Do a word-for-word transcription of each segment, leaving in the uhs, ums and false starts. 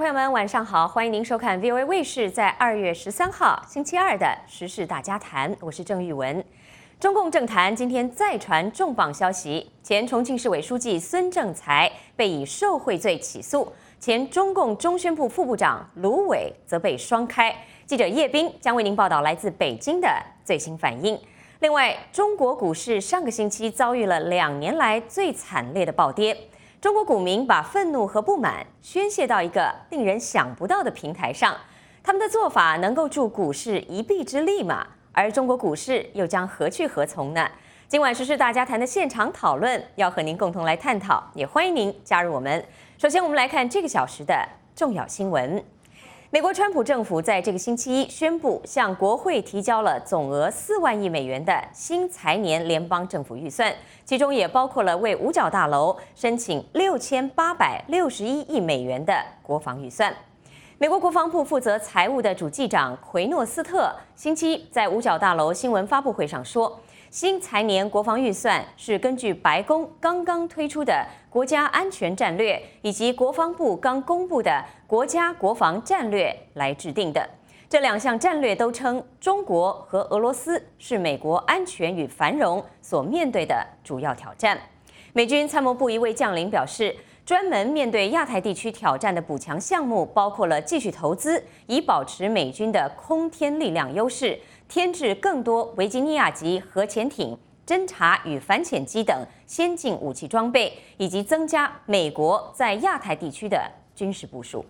朋友们，晚上好！欢迎您收看 V O A 卫视在二月十三号星期二的时事大家谈，我是郑玉文。中共政坛今天再传重磅消息，前重庆市委书记孙政才被以受贿罪起诉，前中共中宣部副部长卢伟则被双开。记者叶斌将为您报道来自北京的最新反应。另外，中国股市上个星期遭遇了两年来最惨烈的暴跌。中国股民把愤怒和不满宣泄到一个令人想不到的平台上，他们的做法能够助股市一臂之力吗？而中国股市又将何去何从呢？今晚时事大家谈的现场讨论要和您共同来探讨，也欢迎您加入我们。首先，我们来看这个小时的重要新闻。美国川普政府在这个星期一宣布，向国会提交了总额四万亿美元的新财年联邦政府预算，其中也包括了为五角大楼申请六千八百六十一亿美元的国防预算。美国国防部负责财务的主计长奎诺斯特星期一在五角大楼新闻发布会上说，新财年国防预算是根据白宫刚刚推出的国家安全战略以及国防部刚公布的国家国防战略来制定的。这两项战略都称中国和俄罗斯是美国安全与繁荣所面对的主要挑战。美军参谋部一位将领表示，专门面对亚太地区挑战的补强项目包括了继续投资，以保持美军的空天力量优势，添置更多维吉尼亚级核潜艇、侦察与反潜机等先进武器装备，以及增加美国在亚太地区的军事部署。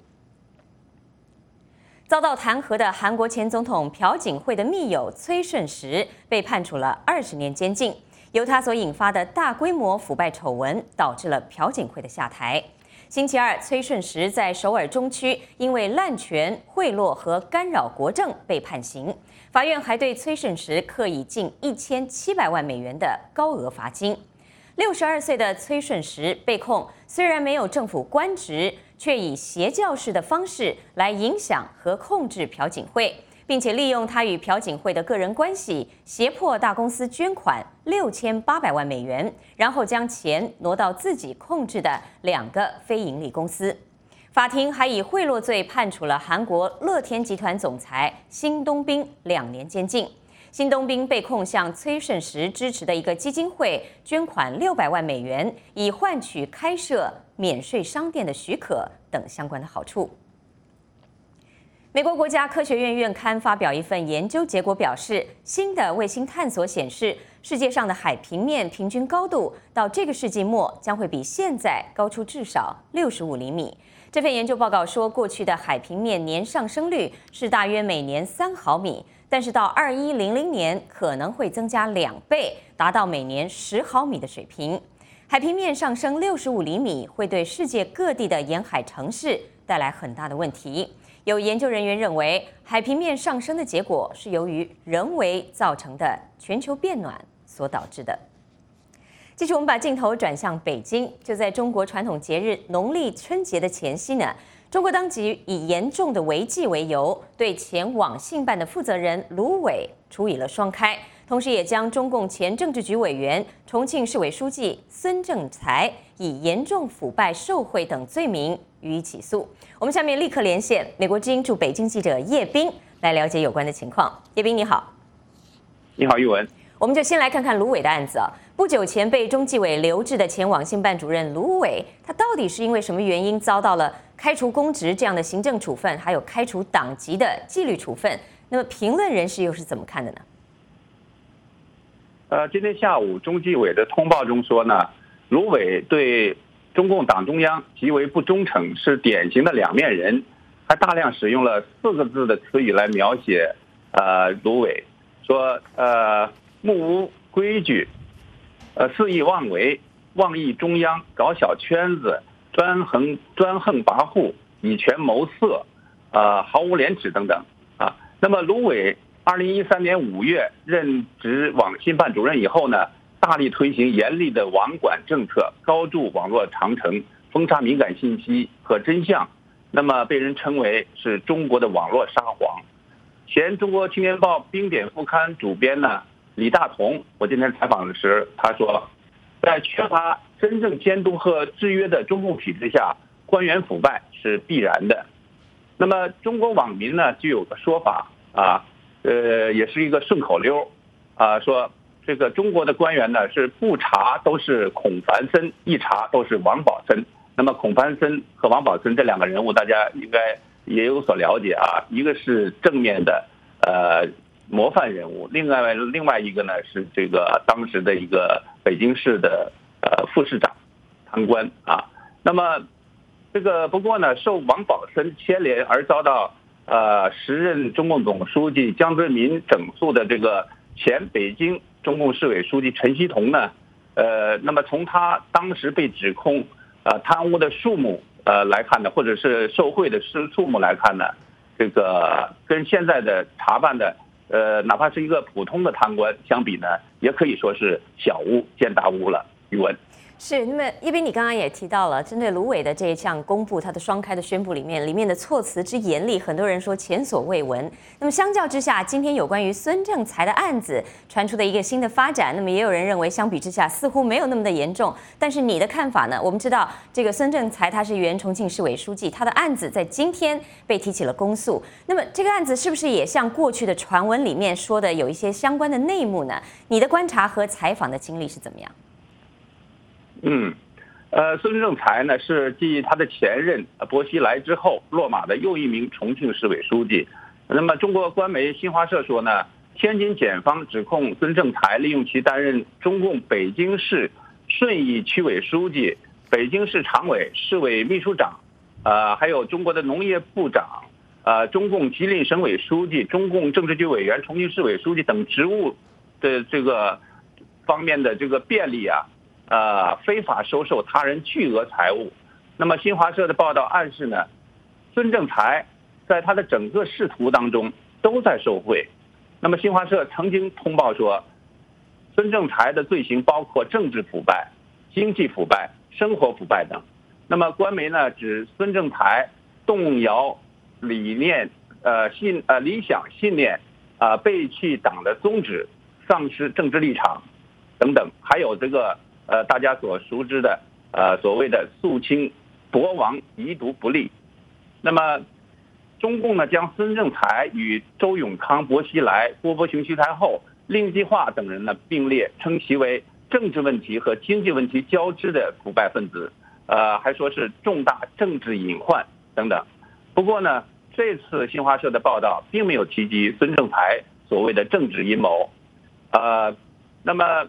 遭到弹劾的韩国前总统朴槿惠的密友崔顺实被判处了二十年监禁，由他所引发的大规模腐败丑闻导致了朴槿惠的下台。星期二，崔顺实在首尔中区因为滥权、贿赂和干扰国政被判刑，法院还对崔顺实课以近一千七百万美元的高额罚金。六十二岁的崔顺实被控，虽然没有政府官职，却以邪教式的方式来影响和控制朴槿惠，并且利用他与朴槿惠的个人关系，胁迫大公司捐款六千八百万美元，然后将钱挪到自己控制的两个非营利公司。法庭还以贿赂罪判处了韩国乐天集团总裁辛东彬两年监禁。辛东彬被控向崔顺实支持的一个基金会捐款六百万美元，以换取开设免税商店的许可等相关的好处。美国国家科学院院刊发表一份研究结果表示，新的卫星探索显示，世界上的海平面平均高度到这个世纪末将会比现在高出至少六十五厘米。这份研究报告说，过去的海平面年上升率是大约每年三毫米，但是到二一零零年可能会增加两倍，达到每年十毫米的水平。海平面上升六十五厘米会对世界各地的沿海城市带来很大的问题。有研究人员认为，海平面上升的结果是由于人为造成的全球变暖所导致的。继续，我们把镜头转向北京。就在中国传统节日农历春节的前夕呢，中国当局以严重的违纪为由，对前网信办的负责人卢伟处以了双开，同时也将中共前政治局委员、重庆市委书记孙政才以严重腐败受贿等罪名予以起诉。我们下面立刻连线美国之音驻北京记者叶斌来了解有关的情况。叶斌，你好。 你好，玉文。 我们就先来看看卢伟的案子啊。不久前被中纪委留置的前网信办主任卢伟，他到底是因为什么原因遭到了开除公职这样的行政处分，还有开除党籍的纪律处分？那么评论人士又是怎么看的呢？ 呃，今天下午中纪委的通报中说呢，卢伟对中共党中央极为不忠诚，是典型的两面人，还大量使用了四个字的词语来描写呃卢伟，说呃目无规矩，呃肆意妄为，妄议中央，搞小圈子，专横专横跋扈，以权谋色，呃毫无廉耻等等啊。那么卢伟二零一三年五月任职网信办主任以后呢，大力推行严厉的网管政策，高筑网络长城，封杀敏感信息和真相，那么被人称为是中国的网络沙皇。前中国青年报冰点副刊主编呢李大同，我今天采访的时他说，在缺乏真正监督和制约的中共体制下，官员腐败是必然的。 那么中国网民呢就有个说法啊，呃，也是一个顺口溜啊，说这个中国的官员呢是不查都是孔繁森，一查都是王宝森。那么孔繁森和王宝森这两个人物，大家应该也有所了解啊，一个是正面的呃模范人物，另外另外一个呢是这个当时的一个北京市的呃副市长贪官啊。那么这个不过呢，受王宝森牵连而遭到呃时任中共总书记江泽民整肃的这个前北京中共市委书记陈锡同呢，呃，那么从他当时被指控呃贪污的数目呃来看呢，或者是受贿的数数目来看呢，这个跟现在的查办的呃哪怕是一个普通的贪官相比呢，也可以说是小巫见大巫了。宇文。 是，那么叶斌，你刚刚也提到了，针对卢伟的这一项公布他的双开的宣布里面，里面的措辞之严厉，很多人说前所未闻。那么相较之下，今天有关于孙政才的案子传出的一个新的发展，那么也有人认为相比之下似乎没有那么的严重。但是你的看法呢？我们知道这个孙政才他是原重庆市委书记，他的案子在今天被提起了公诉。那么这个案子是不是也像过去的传闻里面说的有一些相关的内幕呢？你的观察和采访的经历是怎么样？ 嗯，呃，孙政才呢是继他的前任薄熙来之后落马的又一名重庆市委书记。那么，中国官媒新华社说呢，天津检方指控孙政才利用其担任中共北京市顺义区委书记、北京市常委、市委秘书长，呃，还有中国的农业部长，呃，中共吉林省委书记、中共政治局委员、重庆市委书记等职务的这个方面的这个便利啊。呃，非法收受他人巨额财物。那么新华社的报道暗示呢，孙政才在他的整个仕途当中都在受贿。那么新华社曾经通报说，孙政才的罪行包括政治腐败、经济腐败、生活腐败等。那么官媒呢指孙政才动摇理念、呃信呃理想信念、啊、呃、背弃党的宗旨、丧失政治立场等等，还有这个。呃，大家所熟知的呃所谓的肃清博王遗毒不利。那么，中共呢将孙政才与周永康、薄熙来、郭伯雄、徐才厚、令计划等人呢并列，称其为政治问题和经济问题交织的腐败分子，呃，还说是重大政治隐患等等。不过呢，这次新华社的报道并没有提及孙政才所谓的政治阴谋，呃，那么。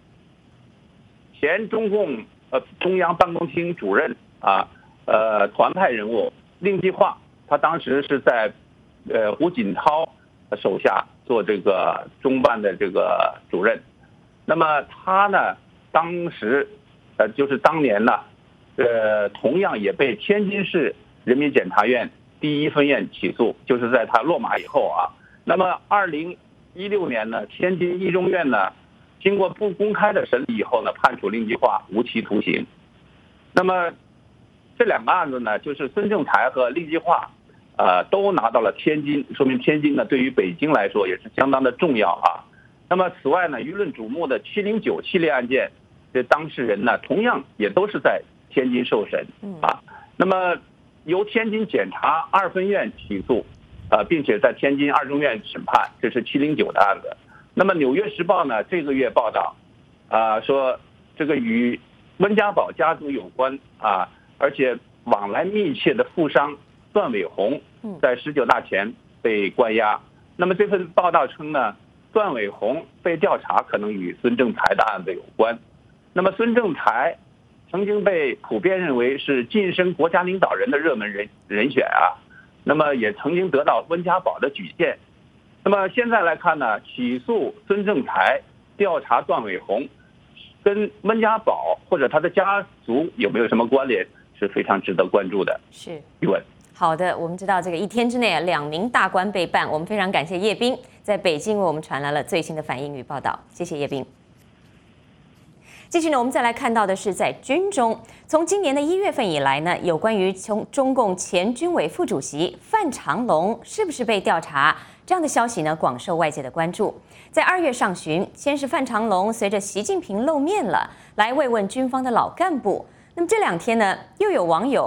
前中共呃中央办公厅主任啊，呃团派人物令计划，他当时是在呃胡锦涛手下做这个中办的这个主任。那么他呢，当时呃就是当年呢，呃同样也被天津市人民检察院第一分院起诉，就是在他落马以后啊。那么二零一六年呢，天津一中院呢。经过不公开的审理以后呢，判处令计划无期徒刑。那么这两个案子呢，就是孙政才和令计划，呃，都拿到了天津，说明天津呢对于北京来说也是相当的重要啊。那么此外呢，舆论瞩目的七零九系列案件的当事人呢，同样也都是在天津受审啊。那么由天津检察二分院起诉，呃，并且在天津二中院审判，这是七零九的案子。那么《纽约时报》呢，这个月报道，啊、呃，说这个与温家宝家族有关啊，而且往来密切的富商段伟宏，在十九大前被关押。那么这份报道称呢，段伟宏被调查可能与孙政才的案子有关。那么孙政才曾经被普遍认为是晋升国家领导人的热门人人选啊，那么也曾经得到温家宝的举荐。那么现在来看呢，起诉孙政才、调查段伟宏，跟温家宝或者他的家族有没有什么关联，是非常值得关注的。 是， 宇文。 好的，我们知道这个一天之内两名大官被办，我们非常感谢叶斌在北京为我们传来了最新的反应与报道，谢谢叶斌。继续呢，我们再来看到的是在军中，从今年的一月份以来呢，有关于从中共前军委副主席范长龙是不是被调查这样的消息呢，广受外界的关注。在二月上旬，先是范长龙随着习近平露面了，来慰问军方的老干部。那么这两天呢，又有网友爆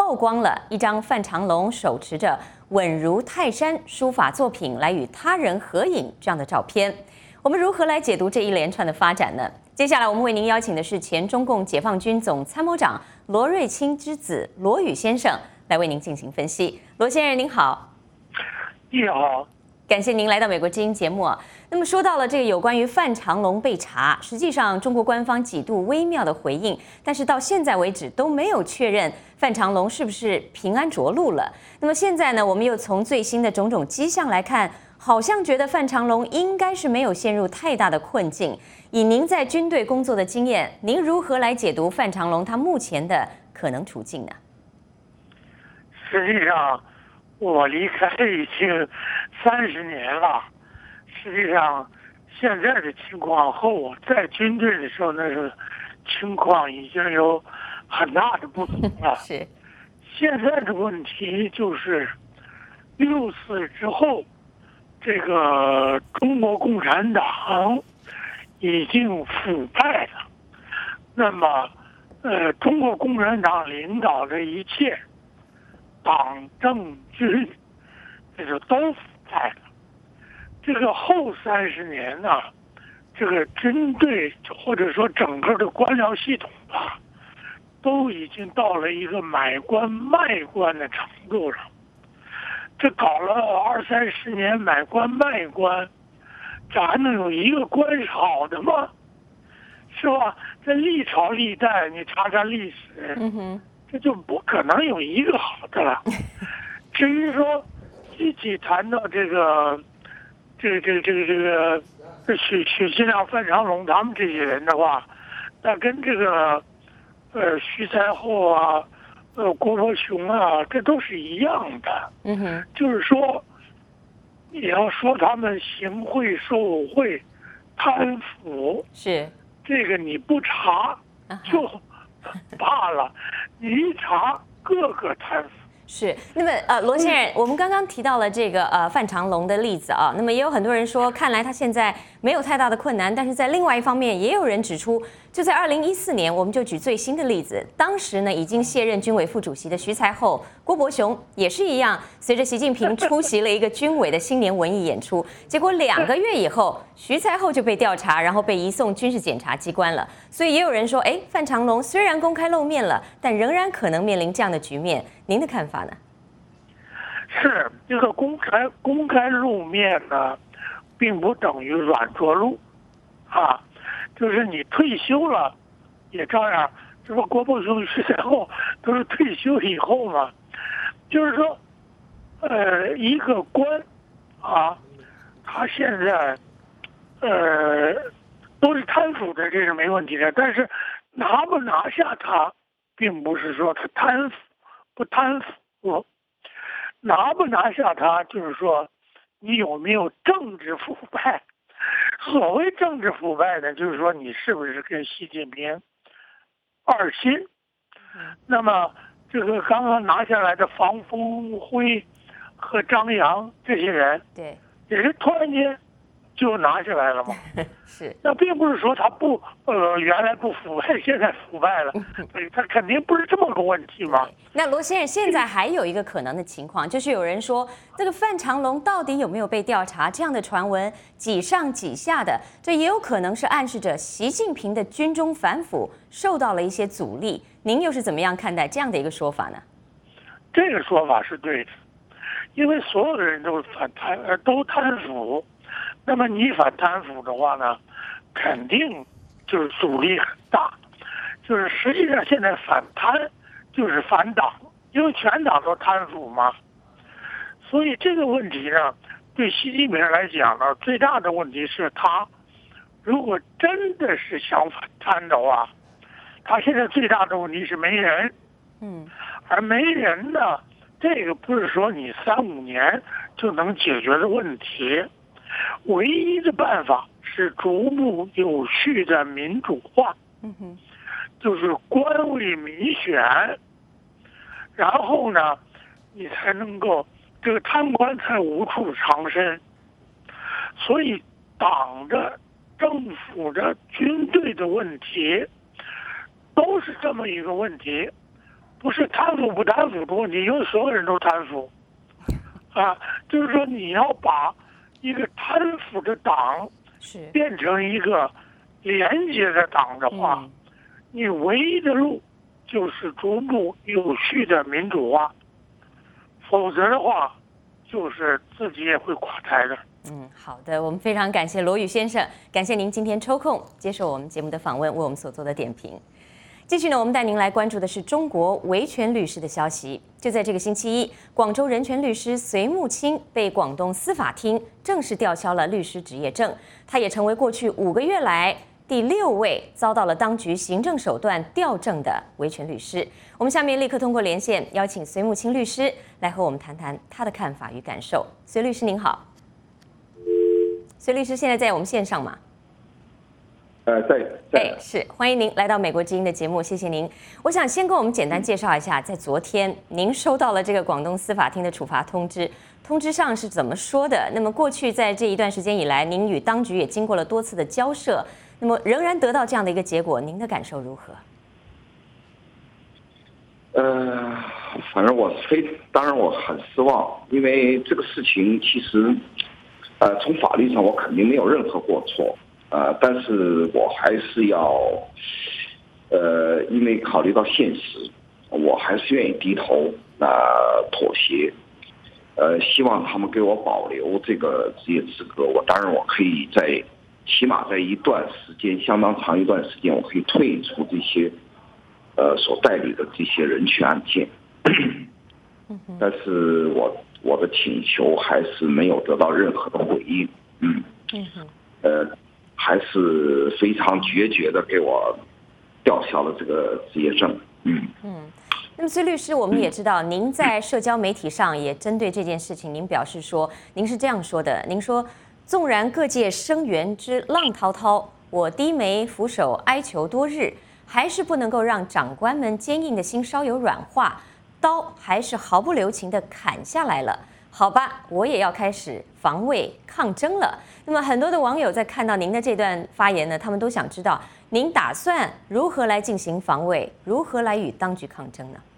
曝光了一张范长龙手持着稳如泰山书法作品来与他人合影这样的照片。我们如何来解读这一连串的发展呢？接下来我们为您邀请的是前中共解放军总参谋长罗瑞卿之子罗宇先生来为您进行分析。罗先生您好。 你好。 感谢您来到美国之音节目。那么说到了这个有关于范长龙被查，实际上中国官方几度微妙的回应，但是到现在为止都没有确认范长龙是不是平安着陆了。那么现在呢，我们又从最新的种种迹象来看，好像觉得范长龙应该是没有陷入太大的困境。以您在军队工作的经验，您如何来解读范长龙他目前的可能处境呢？ 实际上我离开已经三十年了，实际上现在的情况和我在军队的时候那个情况已经有很大的不同了。 是， 现在的问题就是六四之后，这个中国共产党已经腐败了。那么，呃，中国共产党领导的一切党政军，这就都腐败了。这个后三十年呢，这个军队或者说整个的官僚系统吧，都已经到了一个买官卖官的程度了。这搞了二三十年买官卖官，这还能有一个官是好的吗？是吧？这历朝历代你查查历史， 嗯哼， 这就不可能有一个好的了。至于说具体谈到这个，这个这个这个这个这许许其亮、范长龙他们这些人的话，那跟这个呃徐才厚啊、呃郭伯雄啊，这都是一样的。 嗯哼， 就是说，你要说他们行贿受贿、贪腐， 是这个你不查就罢了，你一查个个贪腐。 是，那么呃，罗先生，我们刚刚提到了这个呃范长龙的例子啊，那么也有很多人说，看来他现在没有太大的困难，但是在另外一方面，也有人指出，就在二零一四年，我们就举最新的例子，当时呢已经卸任军委副主席的徐才厚、郭伯雄也是一样，随着习近平出席了一个军委的新年文艺演出，结果两个月以后，徐才厚就被调查，然后被移送军事检察机关了。所以也有人说，哎，范长龙虽然公开露面了，但仍然可能面临这样的局面，您的看法呢？ 是这个公开公开露面呢，并不等于软着陆，啊，就是你退休了，也照样。这不郭伯雄、徐才厚都是退休以后嘛，就是说，呃，一个官，啊，他现在，呃，都是贪腐的，这是没问题的。但是拿不拿下他，并不是说他贪腐不贪腐。拿不拿下他，就是说你有没有政治腐败。所谓政治腐败呢，就是说你是不是跟习近平二心。那么这个刚刚拿下来的房峰辉和张扬这些人， 对， 也是突然间就拿下来了嘛。 是， 那并不是说他不呃原来不腐败，现在腐败了，对，他肯定不是这么个问题嘛。 那罗先生，现在还有一个可能的情况，就是有人说这个范长龙到底有没有被调查？这样的传闻几上几下的，这也有可能是暗示着习近平的军中反腐受到了一些阻力。您又是怎么样看待这样的一个说法呢？ 这个说法是对的，因为所有的人都反贪，呃，都贪腐。那么你反贪腐的话呢，肯定就是阻力很大。就是实际上现在反贪就是反党，因为全党都贪腐嘛。所以这个问题呢，对习近平来讲呢，最大的问题是他如果真的是想反贪的话，他现在最大的问题是没人。 嗯， 而没人呢，这个不是说你三五年就能解决的问题。唯一的办法是逐步有序的民主化， 嗯哼， 就是官位民选，然后呢，你才能够这个贪官才无处藏身。所以，党的、政府的、军队的问题，都是这么一个问题。 不是贪腐不贪腐的问题，因为所有人都贪腐，啊，就是说你要把一个贪腐的党是变成一个廉洁的党的话， 嗯、 你唯一的路就是逐步有序的民主化，否则的话，就是自己也会垮台的。 嗯，好的，我们非常感谢罗宇先生，感谢您今天抽空接受我们节目的访问，为我们所做的点评。继续呢，我们带您来关注的是中国维权律师的消息。就在这个星期一，广州人权律师隋木青被广东司法厅正式吊销了律师执业证，他也成为过去五个月来第六位遭到了当局行政手段吊证的维权律师。我们下面立刻通过连线邀请隋木青律师来和我们谈谈他的看法与感受。隋律师您好。隋律师现在在我们线上吗？ 呃，在在、 哎，是，欢迎您来到美国之音的节目，谢谢您。我想先跟我们简单介绍一下，在昨天您收到了这个广东司法厅的处罚通知，通知上是怎么说的？那么过去在这一段时间以来，您与当局也经过了多次的交涉，那么仍然得到这样的一个结果，您的感受如何？ 呃，反正我非当然我很失望，因为这个事情其实，呃，从法律上我肯定没有任何过错。呃，但是我还是要，呃，因为考虑到现实，我还是愿意低头，呃，妥协，呃，希望他们给我保留这个职业资格。我当然我可以在，起码在一段时间，相当长一段时间，我可以退出这些，呃，所代理的这些人权案件。但是我我的请求还是没有得到任何的回应。嗯，呃。还是非常决绝的给我吊销了这个职业证。嗯嗯， 那么隋律师，我们也知道您在社交媒体上也针对这件事情，您表示说，您是这样说的：您说，纵然各界声援之浪滔滔，我低眉俯首哀求多日，还是不能够让长官们坚硬的心稍有软化，刀还是毫不留情地砍下来了。好吧，我也要开始防卫抗争了。那么很多的网友在看到您的这段发言呢，他们都想知道您打算如何来进行防卫，如何来与当局抗争呢？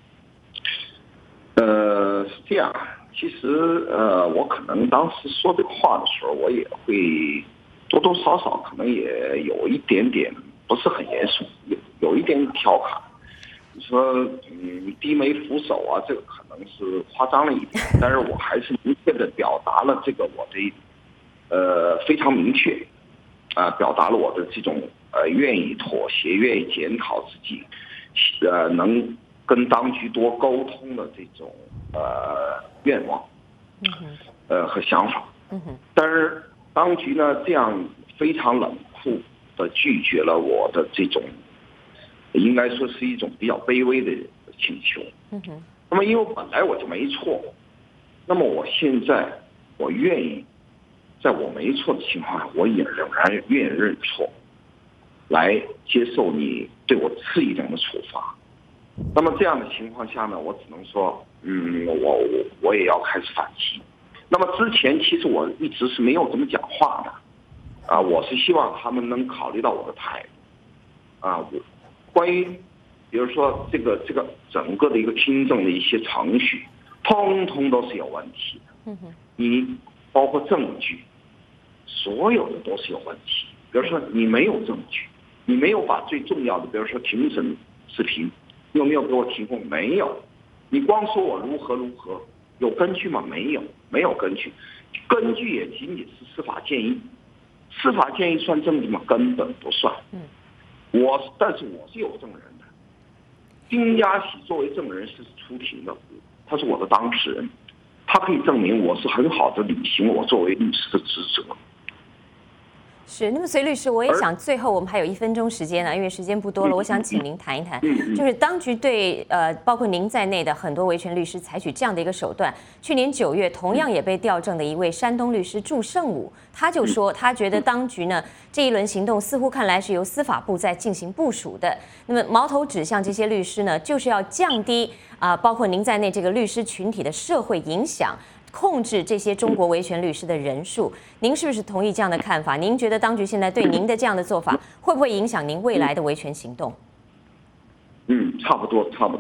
呃，是这样，其实呃，我可能当时说这个话的时候，我也会多多少少可能也有一点点不是很严肃，有有一点调侃。你说嗯低眉俯首啊，这个可能是夸张了一点，但是我还是明确的表达了这个我的呃非常明确啊、呃，表达了我的这种呃愿意妥协、愿意检讨自己，呃能跟当局多沟通的这种呃愿望，呃和想法。但是当局呢这样非常冷酷的拒绝了我的这种。应该说是一种比较卑微的请求。嗯哼。那么，因为本来我就没错，那么我现在我愿意，在我没错的情况下，我也仍然愿意认错，来接受你对我次一等的处罚。那么这样的情况下呢，我只能说，嗯，我我我也要开始反击。那么之前其实我一直是没有这么讲话的，啊，我是希望他们能考虑到我的态度，啊，我。关于，比如说这个这个整个的一个听证的一些程序，通通都是有问题的。你包括证据，所有的都是有问题。比如说你没有证据，你没有把最重要的，比如说庭审视频，你有没有给我提供？没有。你光说我如何如何，有根据吗？没有，没有根据。根据也仅仅是司法建议，司法建议算证据吗？根本不算。我但是我是有证人的，丁家喜作为证人是出庭的，他是我的当事人，他可以证明我是很好的履行我作为律师的职责。 是，那么隋律师，我也想最后我们还有一分钟时间呢，因为时间不多了，我想请您谈一谈，就是当局对呃包括您在内的很多维权律师采取这样的一个手段。去年九月，同样也被调证的一位山东律师祝胜武，他就说他觉得当局呢这一轮行动似乎看来是由司法部在进行部署的，那么矛头指向这些律师呢，就是要降低啊、呃、包括您在内这个律师群体的社会影响。控制这些中国维权律师的人数，您是不是同意这样的看法？您觉得当局现在对您的这样的做法，会不会影响您未来的维权行动？ 嗯，差不多，差不多。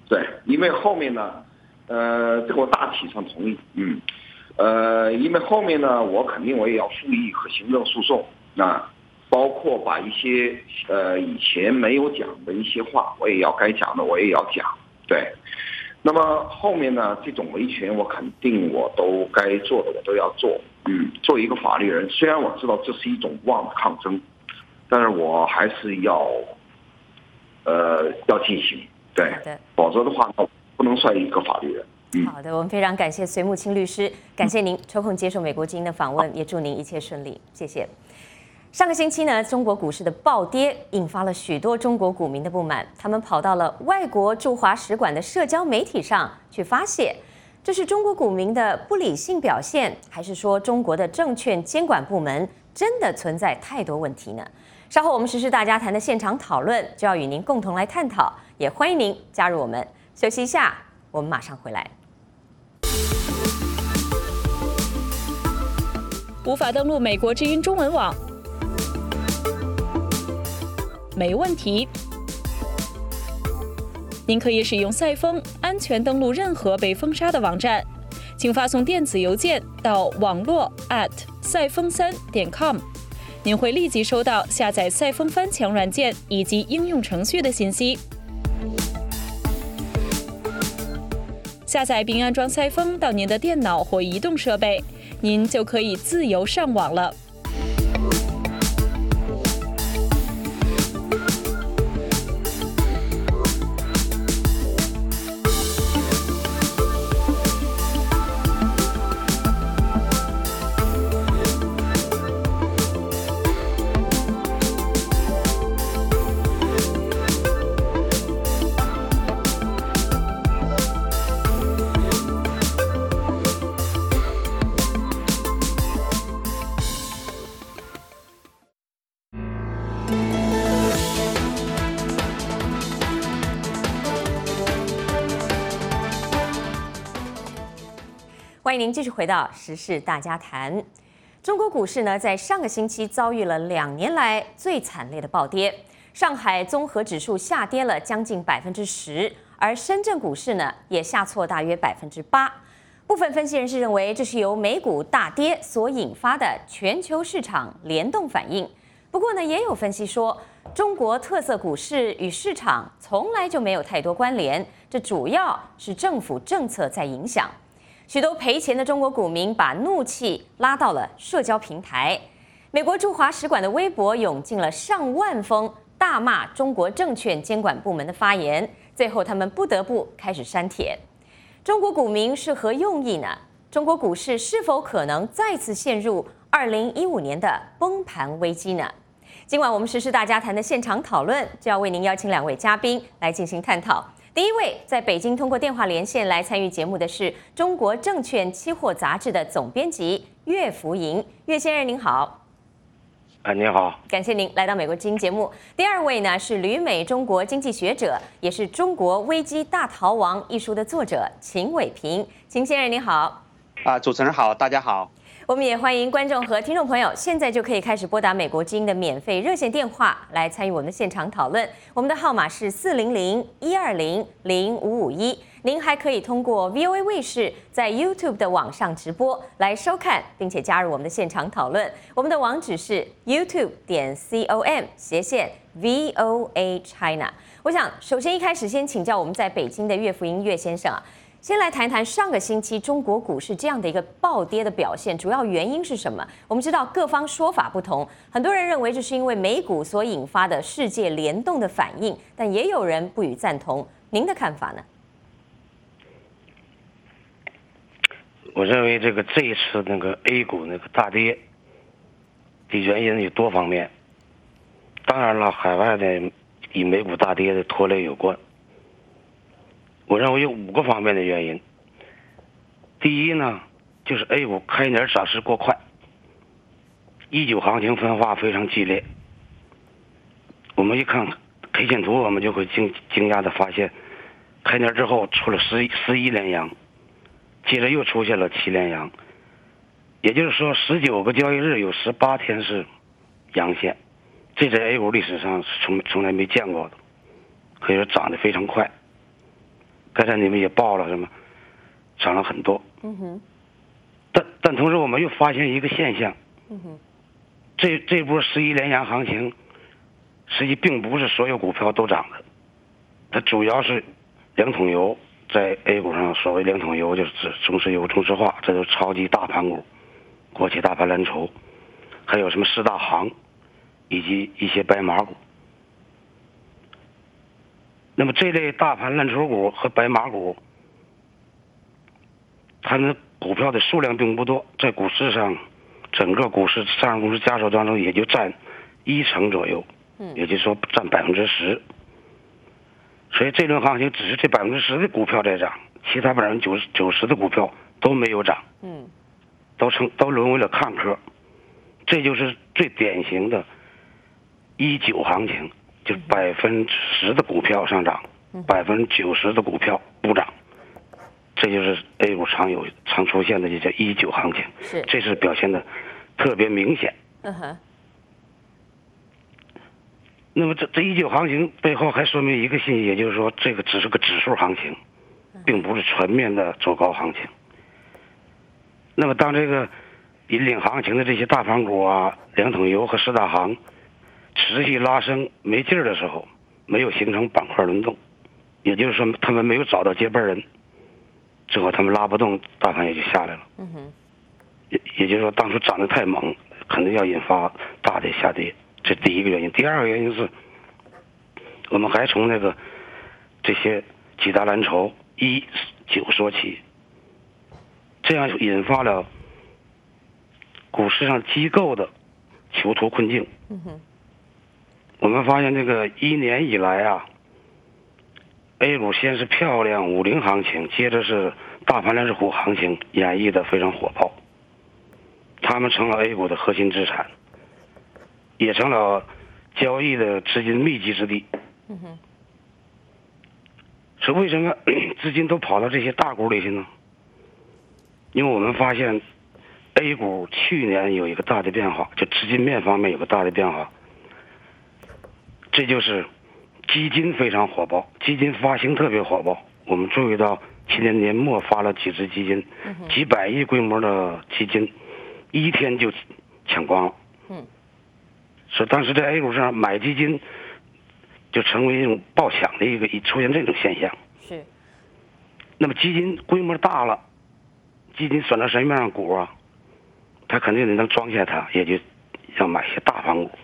对，因为后面呢，呃，这个我大体上同意，嗯，呃，因为后面呢，我肯定我也要复议和行政诉讼，那包括把一些呃以前没有讲的一些话，我也要该讲的我也要讲，对。那么后面呢，这种维权我肯定我都该做的我都要做，嗯，作为一个法律人，虽然我知道这是一种无望的抗争，但是我还是要，呃，要进行，对，否则的话，不能算一个法律人。嗯， 好的，我们非常感谢隋木清律师，感谢您抽空接受美国之音的访问，也祝您一切顺利，谢谢。上个星期呢，中国股市的暴跌引发了许多中国股民的不满，他们跑到了外国驻华使馆的社交媒体上去发泄，这是中国股民的不理性表现，还是说中国的证券监管部门真的存在太多问题呢？稍后我们时事大家谈的现场讨论就要与您共同来探讨，也欢迎您加入我们。休息一下，我们马上回来。 无法登录美国之音中文网？没问题，您可以使用赛风安全登录任何被封杀的网站，请发送电子邮件到网络 at 赛风三点 com， 您会立即收到下载赛风翻墙软件以及应用程序的信息。下载并安装赛风到您的电脑或移动设备，您就可以自由上网了。 欢迎您继续回到时事大家谈。中国股市呢，在上个星期遭遇了两年来最惨烈的暴跌，上海综合指数下跌了将近百分之十，而深圳股市呢也下挫大约百分之八。部分分析人士认为，这是由美股大跌所引发的全球市场联动反应。不过呢，也有分析说，中国特色股市与市场从来就没有太多关联，这主要是政府政策在影响。许多赔钱的中国股民把怒气拉到了社交平台，美国驻华使馆的微博涌进了上万封大骂中国证券监管部门的发言，最后他们不得不开始删帖。中国股民是何用意呢？中国股市是否可能再次陷入二零一五年的崩盘危机呢？今晚我们时事大家谈的现场讨论就要为您邀请两位嘉宾来进行探讨。第一位在北京通过电话连线来参与节目的是中国证券期货杂志的总编辑岳福银，岳先生您好。 啊，你好， 感谢您来到美国之音节目。第二位呢是旅美中国经济学者，也是中国危机大逃亡一书的作者秦伟平，秦先生您好。 啊，主持人好，大家好。 我们也欢迎观众和听众朋友，现在就可以开始拨打美国之音的免费热线电话来参与我们的现场讨论。我们的号码是四零零一二零零五五一。您还可以通过 V O A 卫视在 YouTube 的网上直播来收看，并且加入我们的现场讨论。我们的网址是 YouTube 点 com 斜线 V O A China。我想首先一开始先请教我们在北京的岳福银岳先生啊。先来谈谈上个星期中国股市这样的一个暴跌的表现，主要原因是什么？我们知道各方说法不同，很多人认为这是因为美股所引发的世界联动的反应，但也有人不予赞同。您的看法呢？ 我认为这个这一次那个 A 股那个大跌的原因有多方面，当然了，海外的与美股大跌的拖累有关。我认为有五个方面的原因。第一呢，就是 A 股开年涨势过快，一九行情分化非常激烈。我们一看 K 线图，我们就会惊惊讶的发现，开年之后出了十十一连阳，接着又出现了七连阳，也就是说十九个交易日有十八天是阳线，这在 A 股历史上是从从来没见过的，可以说涨得非常快。 刚才你们也报了什么，涨了很多。 嗯哼。 但但同时我们又发现一个现象。 嗯哼。 这这波十一连阳行情，实际并不是所有股票都涨的，它主要是两桶油在 A 股上，所谓两桶油就是指中石油、中石化，这都是超级大盘股，国企大盘蓝筹，还有什么四大行，以及一些白马股。那么这类大盘蓝筹股和白马股，它们股票的数量并不多，在股市上，整个股市上市公司家数当中也就占一成左右，也就是说占百分之十。所以这轮行情只是这百分之十的股票在涨，其他百分之九十九十的股票都没有涨， 嗯， 都成都沦为了看客。这就是最典型的一九行情，就是百分之十的股票上涨，百分之九十的股票不涨。这就是 A 股常有常出现的，就叫一九行情， 是， 这是表现的特别明显。 嗯哼。 那么这这一九行情背后还说明一个信息，也就是说这个只是个指数行情，并不是全面的走高行情。那么当这个引领行情的这些大盘股啊、两桶油和四大行持续拉升没劲儿的时候，没有形成板块轮动，也就是说他们没有找到接班人。之后他们拉不动，大盘也就下来了。 嗯哼， 也也就是说，当初涨得太猛，可能要引发大的下跌，这第一个原因。第二个原因是，我们还从那个这些几大蓝筹一九说起，这样引发了股市上机构的囚徒困境。 嗯哼， 我们发现这个一年以来啊。A 股先是漂亮五零行情，接着是大盘蓝筹股行情演绎的非常火爆，他们成了 A 股的核心资产，也成了交易的资金密集之地。 嗯哼， 是为什么资金都跑到这些大股里去呢？因为我们发现 A 股去年有一个大的变化，就资金面方面有个大的变化，这就是基金非常火爆，基金发行特别火爆。我们注意到去年年末发了几只基金，几百亿规模的基金，一天就抢光了。 嗯， 所以当时在 A 股上买基金就成为一种爆抢的一个，出现这种现象。 是。 那么基金规模大了，基金选择什么样的股啊？他肯定能装下它，也就要买些大盘股。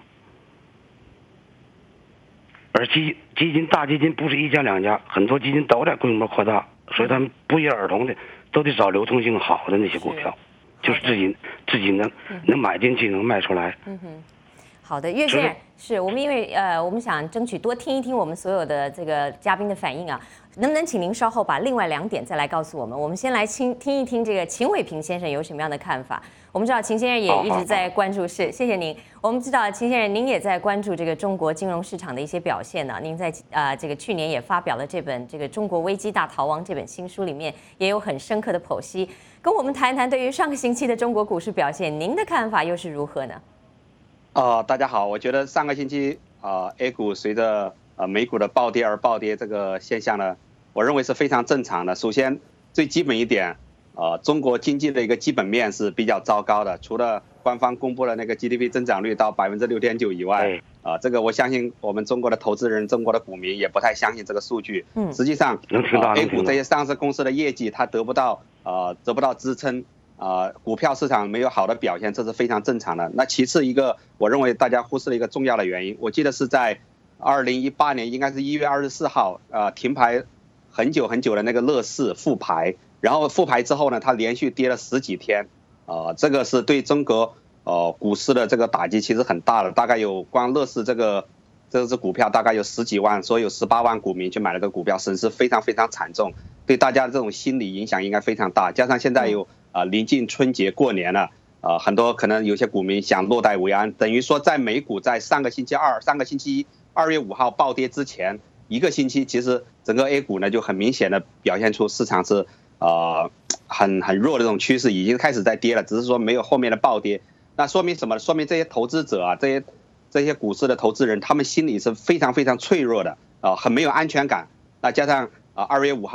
而基基金大基金不是一家两家，很多基金都在规模扩大，所以他们不约而同的都得找流通性好的那些股票，是就是自己自己能、嗯、能买进去，能卖出来。 嗯哼，好的，岳先生，是我们因为呃，我们想争取多听一听我们所有的这个嘉宾的反应啊，能不能请您稍后把另外两点再来告诉我们？我们先来听听一听这个秦伟平先生有什么样的看法。我们知道秦先生也一直在关注，是谢谢您。我们知道秦先生您也在关注这个中国金融市场的一些表现呢。您在呃这个去年也发表了这本这个《中国危机大逃亡》这本新书，里面也有很深刻的剖析。跟我们谈谈对于上个星期的中国股市表现，您的看法又是如何呢？ 呃，大家好，我觉得上个星期呃 A 股随着呃美股的暴跌而暴跌这个现象呢，我认为是非常正常的。首先最基本一点。呃，中国经济的一个基本面是比较糟糕的，除了官方公布的那个 G D P 增长率到百分之六点九以外，啊、呃，这个我相信我们中国的投资人、中国的股民也不太相信这个数据。嗯，实际上，呃、A 股这些上市公司的业绩它得不到呃得不到支撑，呃，股票市场没有好的表现，这是非常正常的。那其次一个，我认为大家忽视了一个重要的原因，我记得是在二零一八年，应该是一月二十四号，呃，停牌很久很久的那个乐视复牌。然后复牌之后呢，它连续跌了十几天，呃，这个是对中国呃股市的这个打击其实很大的，大概有光乐视这个这只股票大概有十几万，所以有十八万股民去买了这个股票，损失非常非常惨重，对大家这种心理影响应该非常大。加上现在有啊、呃、临近春节过年了，呃，很多可能有些股民想落袋为安，等于说在美股在上个星期二、上个星期二月五号暴跌之前一个星期，其实整个 A 股呢就很明显的表现出市场是。呃，很很弱的这种趋势已经开始在跌了，只是说没有后面的暴跌。那说明什么？说明这些投资者啊，这些这些股市的投资人，他们心里是非常非常脆弱的啊、呃，很没有安全感。那加上啊，二月五号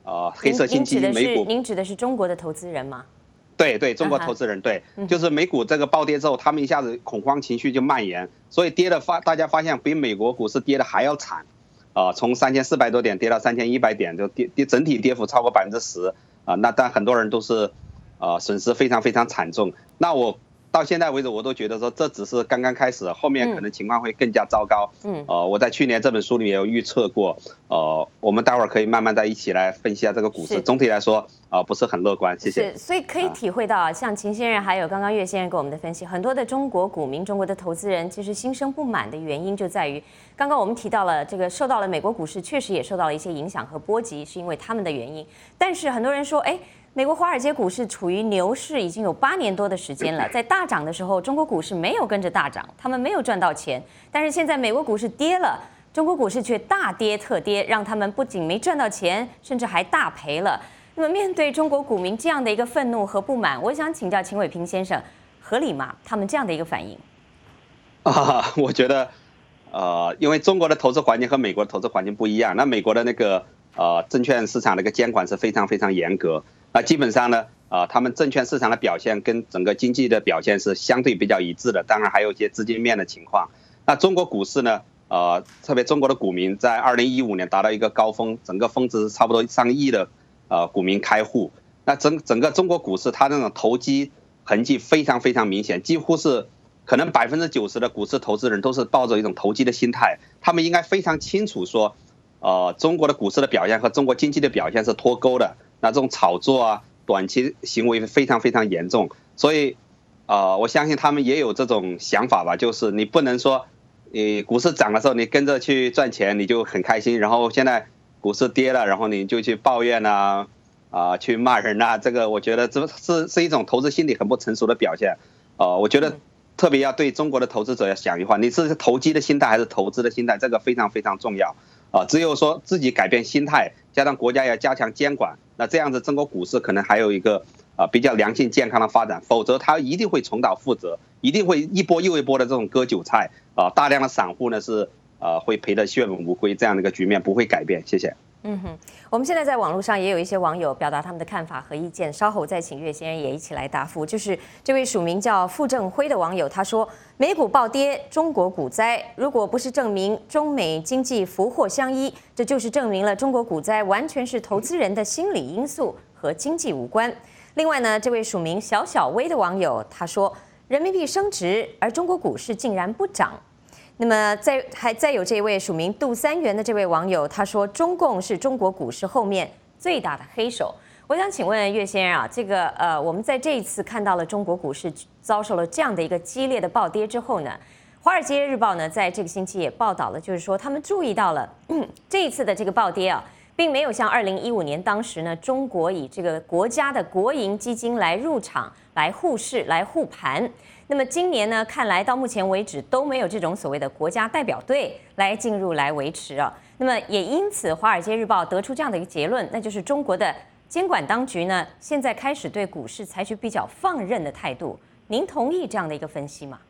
呃黑色星期美股。 您指的是中国的投资人吗？ 对对，中国投资人对，就是美股这个暴跌之后，他们一下子恐慌情绪就蔓延，所以跌的发大家发现比美国股市跌的还要惨，啊、呃，从三千四百多点跌到三千一百点，就跌跌整体跌幅超过百分之十啊，那但很多人都是，呃，损失非常非常惨重。那我到现在为止，我都觉得说这只是刚刚开始，后面可能情况会更加糟糕。嗯，呃，我在去年这本书里面有预测过，呃，我们待会儿可以慢慢再一起来分析一下这个股市。总体来说，啊、呃，不是很乐观。谢谢。 是，所以可以体会到啊，像秦先生还有刚刚岳先生给我们的分析，很多的中国股民、中国的投资人其实心生不满的原因就在于，刚刚我们提到了这个受到了美国股市确实也受到了一些影响和波及，是因为他们的原因。但是很多人说，哎。美国华尔街股市处于牛市已经有八年多的时间了，在大涨的时候，中国股市没有跟着大涨，他们没有赚到钱。但是现在美国股市跌了，中国股市却大跌特跌，让他们不仅没赚到钱，甚至还大赔了。那么面对中国股民这样的一个愤怒和不满，我想请教秦伟平先生，合理吗？他们这样的一个反应？ 啊，我觉得，呃，因为中国的投资环境和美国的投资环境不一样，那美国的那个呃证券市场的一个监管是非常非常严格。那基本上呢，呃，他们证券市场的表现跟整个经济的表现是相对比较一致的，当然还有一些资金面的情况。那中国股市呢，呃，特别中国的股民在二零一五年达到一个高峰，整个峰值差不多上亿的呃股民开户。那整整个中国股市它那种投机痕迹非常非常明显，几乎是可能百分之九十的股市投资人都是抱着一种投机的心态，他们应该非常清楚说，呃，中国的股市的表现和中国经济的表现是脱钩的。那这种炒作啊，短期行为非常非常严重，所以，呃，我相信他们也有这种想法吧，就是你不能说，你股市涨的时候你跟着去赚钱，你就很开心，然后现在股市跌了，然后你就去抱怨啊，啊、呃，去骂人啊，这个我觉得这是是一种投资心理很不成熟的表现，呃，我觉得特别要对中国的投资者要想一话，你是投机的心态还是投资的心态，这个非常非常重要。啊，只有说自己改变心态，加上国家要加强监管，那这样子中国股市可能还有一个啊比较良性健康的发展，否则它一定会重蹈覆辙，一定会一波又一波的这种割韭菜啊，大量的散户呢是呃会赔得血本无归，这样的一个局面不会改变。谢谢。 嗯哼，我们现在在网络上也有一些网友表达他们的看法和意见，稍后再请岳先生也一起来答复。就是这位署名叫傅正辉的网友，他说：美股暴跌，中国股灾，如果不是证明中美经济福祸相依，这就是证明了中国股灾完全是投资人的心理因素和经济无关。另外呢，这位署名小小薇的网友他说：人民币升值，而中国股市竟然不涨。那么再还再有这位署名杜三元的这位网友，他说中共是中国股市后面最大的黑手。我想请问岳先生啊，这个呃，我们在这一次看到了中国股市遭受了这样的一个激烈的暴跌之后呢，《华尔街日报》呢在这个星期也报道了，就是说他们注意到了、嗯、这一次的这个暴跌啊，并没有像二零一五年当时呢，中国以这个国家的国营基金来入场、来护市、来护盘。那么今年呢，看来到目前为止都没有这种所谓的国家代表队来进入来维持啊。那么也因此，《华尔街日报》得出这样的一个结论，那就是中国的监管当局呢，现在开始对股市采取比较放任的态度。您同意这样的一个分析吗？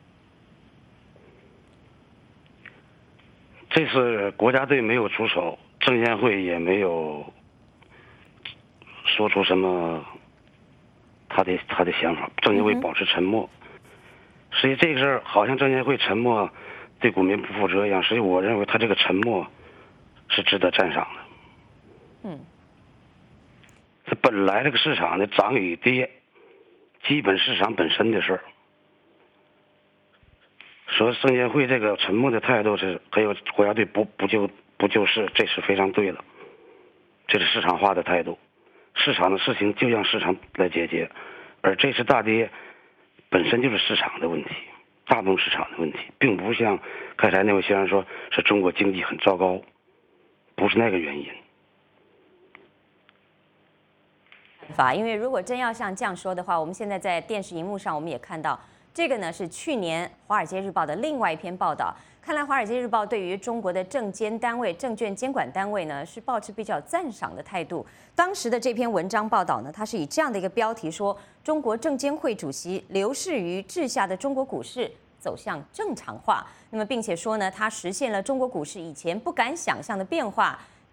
这次国家队没有出手，证监会也没有说出什么他的他的想法，证监会保持沉默。所以这个事儿好像证监会沉默对股民不负责一样，所以我认为他这个沉默是值得赞赏的。 嗯， 这本来这个市场的涨与跌，基本市场本身的事儿。说证监会这个沉默的态度是，还有国家队不不就不就是，这是非常对的，这是市场化的态度。市场的事情就让市场来解决，而这次大跌本身就是市场的问题，大众市场的问题，并不像刚才那位先生说是中国经济很糟糕，不是那个原因。 法，因为如果真要像这样说的话，我们现在在电视荧幕上我们也看到，这个呢是去年《华尔街日报》的另外一篇报道。看来《华尔街日报》对于中国的证监单位、证券监管单位呢，是抱持比较赞赏的态度。当时的这篇文章报道呢，它是以这样的一个标题说：中国证监会主席刘士余治下的中国股市走向正常化。那么，并且说呢，它实现了中国股市以前不敢想象的变化，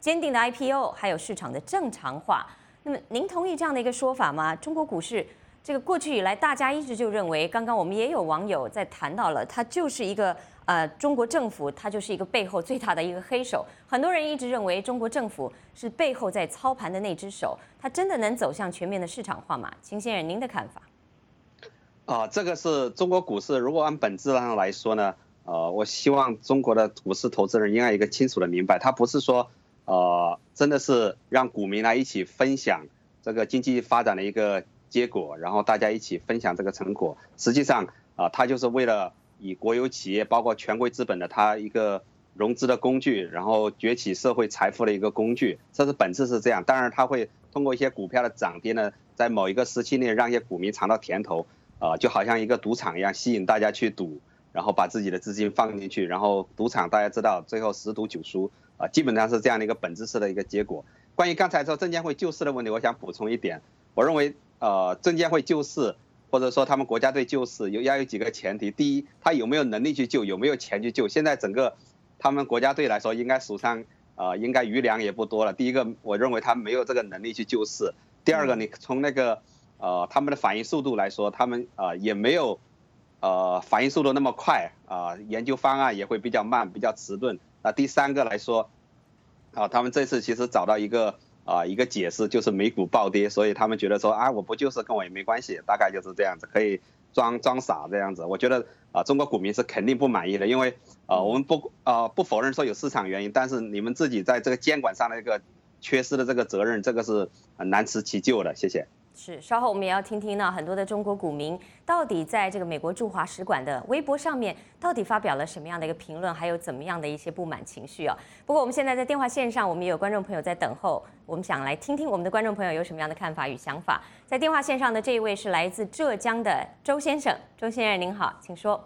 坚定的 I P O， 还有市场的正常化。那么您同意这样的一个说法吗？中国股市这个过去以来，大家一直就认为，刚刚我们也有网友在谈到了，它就是一个呃中国政府，它就是一个背后最大的一个黑手。很多人一直认为中国政府是背后在操盘的那只手，它真的能走向全面的市场化吗？秦先生，您的看法？ 啊，这个是中国股市，如果按本质上来说呢，呃，我希望中国的股市投资人应该有一个清楚的明白，它不是说呃真的是让股民来一起分享这个经济发展的一个结果，然后大家一起分享这个成果。实际上啊，它就是为了以国有企业，包括权贵资本的它一个融资的工具，然后崛起社会财富的一个工具，这是本质是这样。当然，它会通过一些股票的涨跌呢，在某一个时期内让一些股民尝到甜头。呃，就好像一个赌场一样，吸引大家去赌，然后把自己的资金放进去，然后赌场大家知道最后十赌九输，啊、呃，基本上是这样的一个本质式的一个结果。关于刚才说证监会救市的问题，我想补充一点，我认为呃证监会救市，或者说他们国家队救市，有要有几个前提，第一，他有没有能力去救，有没有钱去救。现在整个他们国家队来说，应该手上呃应该余粮也不多了。第一个，我认为他没有这个能力去救市；第二个，你从那个呃，他们的反应速度来说，他们呃也没有，呃反应速度那么快啊、呃，研究方案也会比较慢，比较迟钝。那第三个来说，啊、呃，他们这次其实找到一个啊、呃、一个解释，就是美股暴跌，所以他们觉得说啊，我不救市跟我也没关系，大概就是这样子，可以装装傻这样子。我觉得啊、呃，中国股民是肯定不满意的，因为啊、呃、我们不啊、呃、不否认说有市场原因，但是你们自己在这个监管上的一个缺失的这个责任，这个是很难辞其咎的。谢谢。 是，稍后我们也要听听呢，很多的中国股民到底在这个美国驻华使馆的微博上面，到底发表了什么样的一个评论，还有怎么样的一些不满情绪啊？不过我们现在在电话线上，我们也有观众朋友在等候，我们想来听听我们的观众朋友有什么样的看法与想法。在电话线上的这一位是来自浙江的周先生，周先生您好，请说。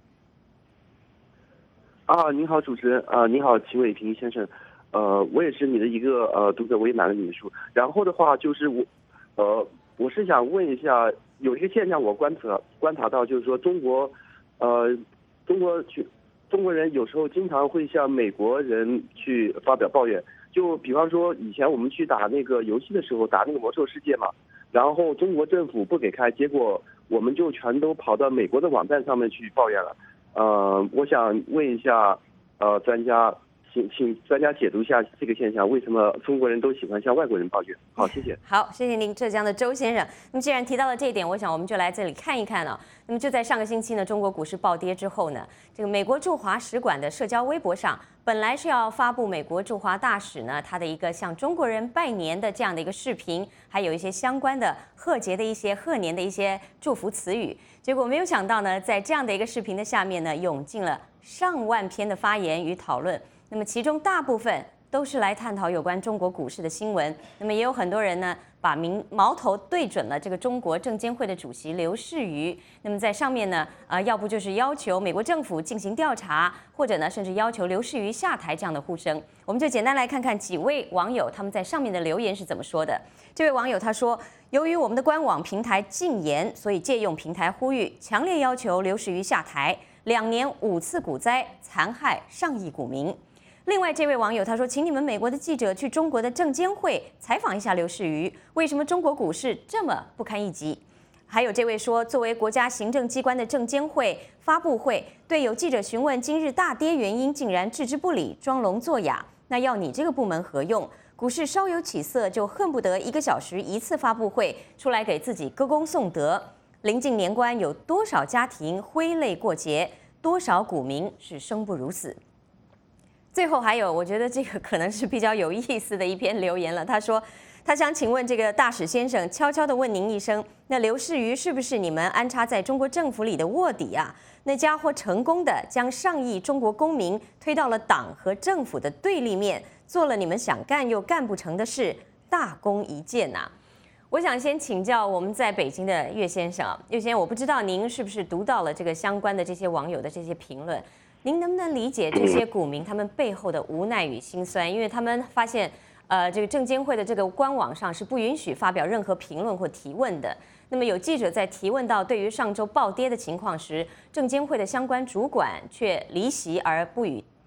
啊，您好，主持人啊，您好，秦伟平先生，呃，我也是你的一个呃读者，我也买了你的书。然后的话就是我。呃，我是想问一下，有一个现象我观察观察到，就是说中国，呃，中国去中国人有时候经常会向美国人去发表抱怨。就比方说，以前我们去打那个游戏的时候，打那个魔兽世界嘛，然后中国政府不给开，结果我们就全都跑到美国的网站上面去抱怨了。呃，我想问一下，呃，专家。请请专家解读一下这个现象，为什么中国人都喜欢向外国人抱怨？好，谢谢。 好，谢谢您，浙江的周先生。那么既然提到了这一点，我想我们就来这里看一看啊。那么就在上个星期呢，中国股市暴跌之后呢，这个美国驻华使馆的社交微博上，本来是要发布美国驻华大使呢他的一个向中国人拜年的这样的一个视频，还有一些相关的贺节的一些贺年的一些祝福词语。结果没有想到呢，在这样的一个视频的下面呢，涌进了上万篇的发言与讨论。那么其中大部分都是来探讨有关中国股市的新闻。那么也有很多人呢，把名矛头对准了这个中国证监会的主席刘士余。那么在上面呢，呃，要不就是要求美国政府进行调查，或者呢，甚至要求刘士余下台这样的呼声。我们就简单来看看几位网友他们在上面的留言是怎么说的。这位网友他说，由于我们的官网平台禁言，所以借用平台呼吁，强烈要求刘士余下台。两年五次股灾，残害上亿股民。另外，这位网友他说：“请你们美国的记者去中国的证监会采访一下刘士余，为什么中国股市这么不堪一击？”还有这位说，作为国家行政机关的证监会发布会，对有记者询问今日大跌原因，竟然置之不理，装聋作哑，那要你这个部门何用？股市稍有起色，就恨不得一个小时一次发布会，出来给自己歌功颂德。临近年关，有多少家庭挥泪过节？多少股民是生不如死？最后还有，我觉得这个可能是比较有意思的一篇留言了。他说，他想请问这个大使先生，悄悄地问您一声，那刘士余是不是你们安插在中国政府里的卧底啊？那家伙成功的将上亿中国公民推到了党和政府的对立面，做了你们想干又干不成的事，大功一件呐、啊。我想先请教我们在北京的岳先生啊，岳先生，我不知道您是不是读到了这个相关的这些网友的这些评论。您能不能理解这些股民他们背后的无奈与心酸？因为他们发现，呃，这个证监会的这个官网上是不允许发表任何评论或提问的。那么有记者在提问到对于上周暴跌的情况时，证监会的相关主管却离席而不予不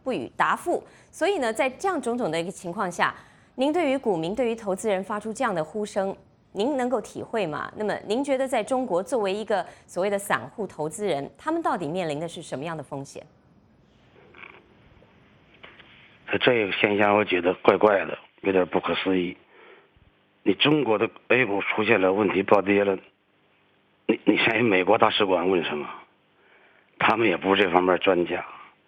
不予答复。所以呢，在这样种种的一个情况下，您对于股民、对于投资人发出这样的呼声，您能够体会吗？那么您觉得在中国作为一个所谓的散户投资人，他们到底面临的是什么样的风险？ 这个现象我觉得怪怪的，有点不可思议。你中国的 A 股出现了问题暴跌了，你你向美国大使馆问什么？他们也不是这方面专家，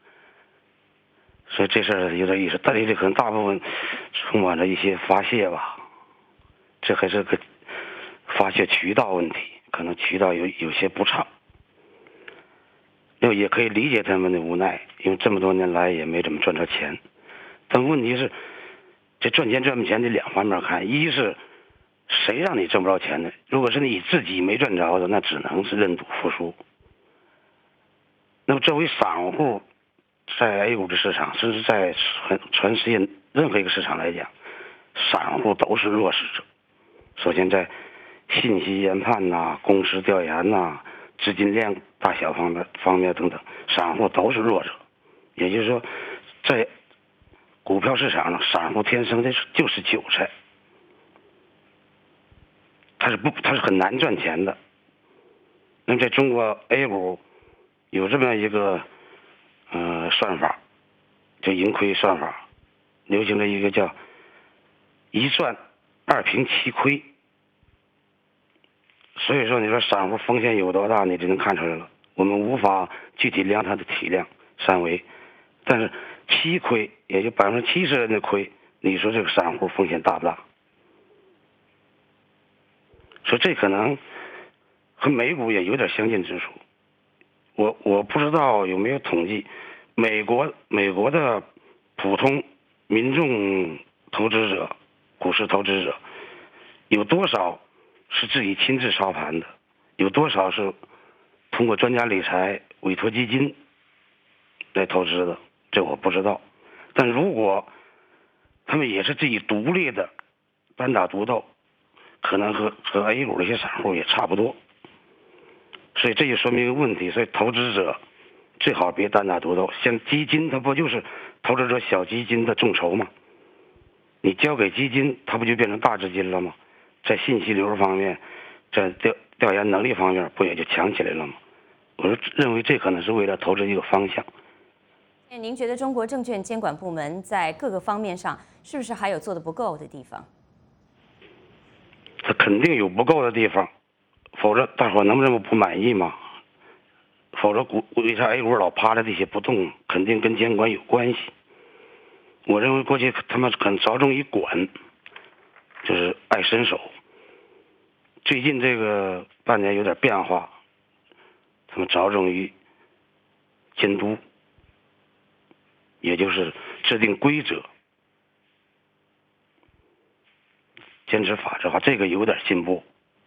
所以这事儿有点意思。但是这可能大部分充满着一些发泄吧，这还是个发泄渠道问题，可能渠道有有些不畅。那也可以理解他们的无奈，因为这么多年来也没怎么赚着钱。但问题是，这赚钱赚不钱得两方面看，一是谁让你挣不着钱的？如果是你自己没赚着的，那只能是认赌服输。那么作为散户，在 A 股的市场，甚至在全全世界任何一个市场来讲，散户都是弱势者。首先在信息研判呐、啊、公司调研呐、啊、资金量大小方面方面等等，散户都是弱者。也就是说，在股票市场上，散户天生的就是韭菜，他是不，他是很难赚钱的。那么在中国 A 股有这么一个呃算法，叫盈亏算法，流行了一个叫一赚二平七亏。所以说，你说散户风险有多大，你就能看出来了。我们无法具体量它的体量三维，但是七亏，也就百分之七十人的亏，你说这个散户风险大不大？所以这可能和美股也有点相近之处。我我不知道有没有统计，美国美国的普通民众投资者、股市投资者有多少是自己亲自操盘的，有多少是通过专家理财、委托基金来投资的，这我不知道。但如果他们也是自己独立的单打独斗，可能和和 A 股的一些散户也差不多。所以这就说明一个问题，所以投资者最好别单打独斗。像基金，它不就是投资者小基金的众筹吗？你交给基金，它不就变成大资金了吗？在信息流方面，在调调研能力方面，不也就强起来了吗？我是认为这可能是为了投资一个方向。 您觉得中国证券监管部门在各个方面上是不是还有做得不够的地方？ 它肯定有不够的地方，否则大伙能不能不满意吗？否则股为啥 A 股老趴着这些不动，肯定跟监管有关系。我认为过去他们很着重于管，就是爱伸手。最近这个半年有点变化，他们着重于监督，也就是制定规则，坚持法制化，这个有点进步。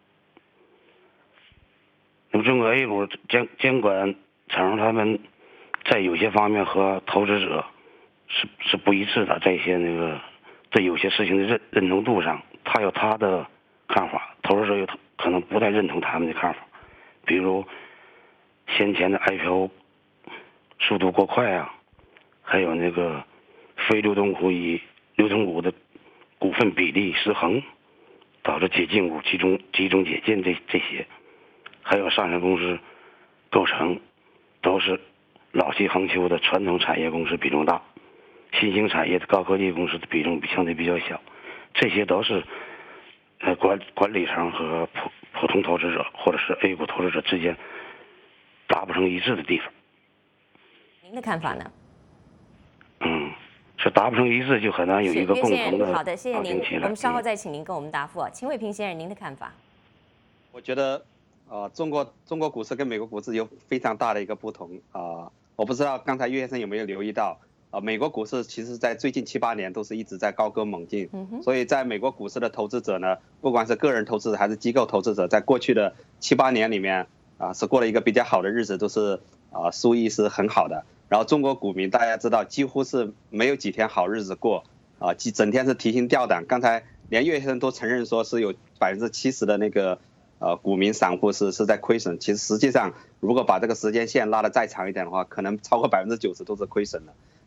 那么中国 A 股监监管产生他们在有些方面和投资者是是不一致的，在一些那个对有些事情的认认同度上，他有他的看法，投资者有可能不太认同他们的看法。比如先前的 I P O 速度过快啊，还有那个非流通股与流通股的股份比例失衡，导致解禁股集中集中解禁这这些，还有上市公司构成都是老气横秋的传统产业公司比重大，新兴产业的高科技公司的比重相对比较小，这些都是呃管管理层和普普通投资者或者是 A 股投资者之间达不成一致的地方。 您的看法呢？ 嗯，是达不成一致，就很难有一个共同的。 好的，谢谢您。我们稍后再请您跟我们答复。秦伟平先生，您的看法？ 我觉得，呃，中国中国股市跟美国股市有非常大的一个不同啊、呃。我不知道刚才岳先生有没有留意到，啊、呃，美国股市其实在最近七八年都是一直在高歌猛进，嗯、所以在美国股市的投资者呢，不管是个人投资者还是机构投资者，在过去的七八年里面啊、呃，是过了一个比较好的日子，都是啊、呃、收益是很好的。然后中国股民大家知道，几乎是没有几天好日子过啊，整天是提心吊胆。刚才连岳先生都承认说是有百分之七十的那个呃股民散户是是在亏损。其实实际上，如果把这个时间线拉得再长一点的话，可能超过百分之九十都是亏损的。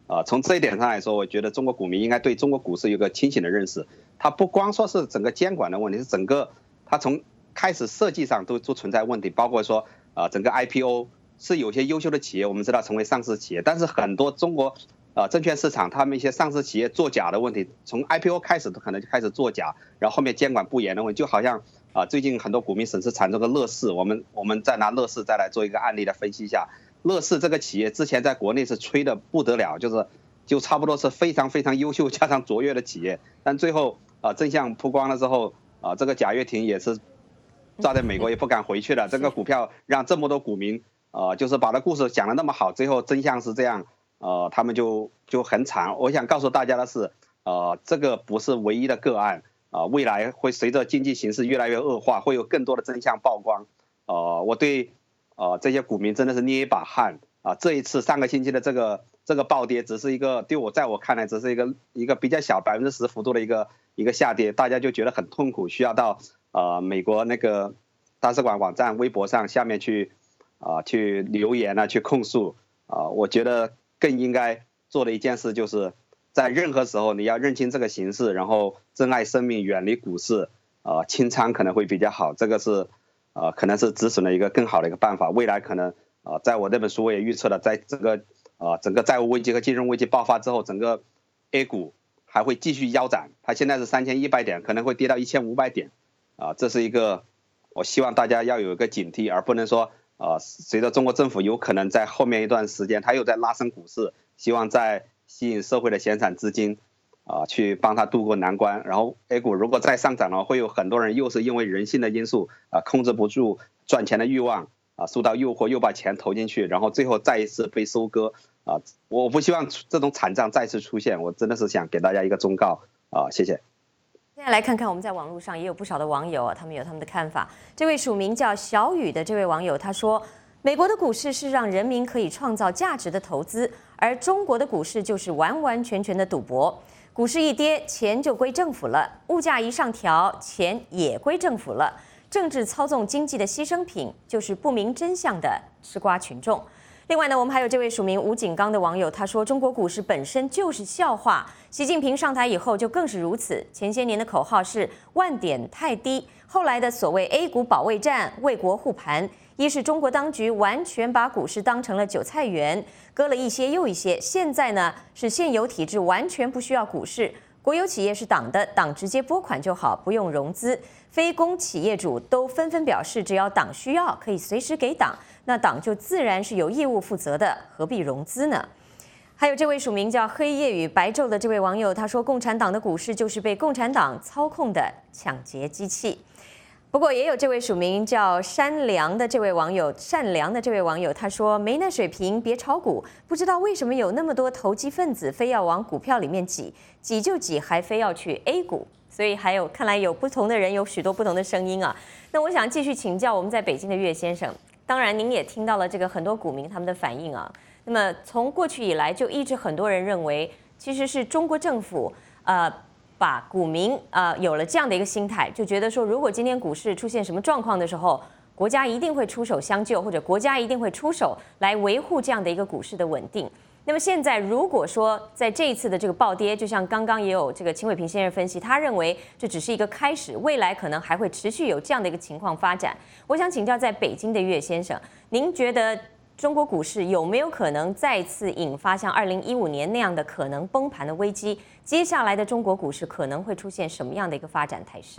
呃，从这一点上来说，我觉得中国股民应该对中国股市有个清醒的认识。它不光说是整个监管的问题，是整个它从开始设计上都都存在问题，包括说呃整个 I P O 是有些优秀的企业，我们知道成为上市企业，但是很多中国呃证券市场他们一些上市企业作假的问题，从 I P O 开始可能就开始作假，然后后面监管不严的问题，就好像啊、呃、最近很多股民损失惨重的乐视，我们我们再拿乐视再来做一个案例来分析一下。乐视这个企业之前在国内是吹的不得了，就是就差不多是非常非常优秀加上卓越的企业，但最后啊、呃、真相曝光了之后啊、呃、这个贾跃亭也是炸在美国也不敢回去了，这个股票让这么多股民呃就是把这故事讲得那么好，最后真相是这样，呃他们就就很惨。我想告诉大家的是，呃这个不是唯一的个案啊、呃，未来会随着经济形势越来越恶化，会有更多的真相曝光。呃我对呃，这些股民真的是捏一把汗啊！这一次上个星期的这个这个暴跌，只是一个对我在我看来只是一个一个比较小百分之十幅度的一个一个下跌，大家就觉得很痛苦，需要到呃美国那个大使馆网站、微博上下面去啊、呃、去留言啊，去控诉啊、呃。我觉得更应该做的一件事，就是在任何时候你要认清这个形势，然后珍爱生命，远离股市啊、呃，清仓可能会比较好。这个是。呃，可能是止损的一个更好的一个办法。未来可能，呃，在我这本书我也预测了，在这个呃整个债务危机和金融危机爆发之后，整个 A 股还会继续腰斩。它现在是三千一百点，可能会跌到一千五百点，啊、呃，这是一个我希望大家要有一个警惕，而不能说，呃，随着中国政府有可能在后面一段时间，它又在拉升股市，希望在吸引社会的闲散资金。啊，去帮他渡过难关，然后 A 股如果再上涨了，会有很多人又是因为人性的因素啊，控制不住赚钱的欲望啊，受到诱惑又把钱投进去，然后最后再一次被收割啊！我不希望这种惨状再次出现，我真的是想给大家一个忠告啊，谢谢。 现在来看看我们在网络上也有不少的网友啊，他们有他们的看法。这位署名叫小雨的这位网友他说，美国的股市是让人民可以创造价值的投资，而中国的股市就是完完全全的赌博。股市一跌，钱就归政府了；物价一上调，钱也归政府了。政治操纵经济的牺牲品，就是不明真相的吃瓜群众。另外呢，我们还有这位署名吴景刚的网友，他说中国股市本身就是笑话，习近平上台以后就更是如此。前些年的口号是万点太低，后来的所谓 A 股保卫战、为国护盘，一是中国当局完全把股市当成了韭菜园，割了一些又一些；现在呢是现有体制完全不需要股市，国有企业是党的，党直接拨款就好，不用融资。非公企业主都纷纷表示，只要党需要，可以随时给党，那党就自然是有义务负责的，何必融资呢？还有这位署名叫黑夜与白昼的这位网友，他说共产党的股市就是被共产党操控的抢劫机器。不过也有这位署名叫善良的这位网友，善良的这位网友他说没那水平别炒股，不知道为什么有那么多投机分子非要往股票里面挤，挤就挤，还非要去 A 股。所以还有看来有不同的人有许多不同的声音啊。那我想继续请教我们在北京的岳先生，当然您也听到了这个很多股民他们的反应啊。那么从过去以来就一直很多人认为其实是中国政府呃把股民呃有了这样的一个心态，就觉得说如果今天股市出现什么状况的时候，国家一定会出手相救，或者国家一定会出手来维护这样的一个股市的稳定。那么现在如果说在这一次的这个暴跌，就像刚刚也有这个秦伟平先生分析，他认为这只是一个开始，未来可能还会持续有这样的一个情况发展。我想请教在北京的岳先生，您觉得中国股市有没有可能再次引发像二零一五年那样的可能崩盘的危机？接下来的中国股市可能会出现什么样的一个发展态势？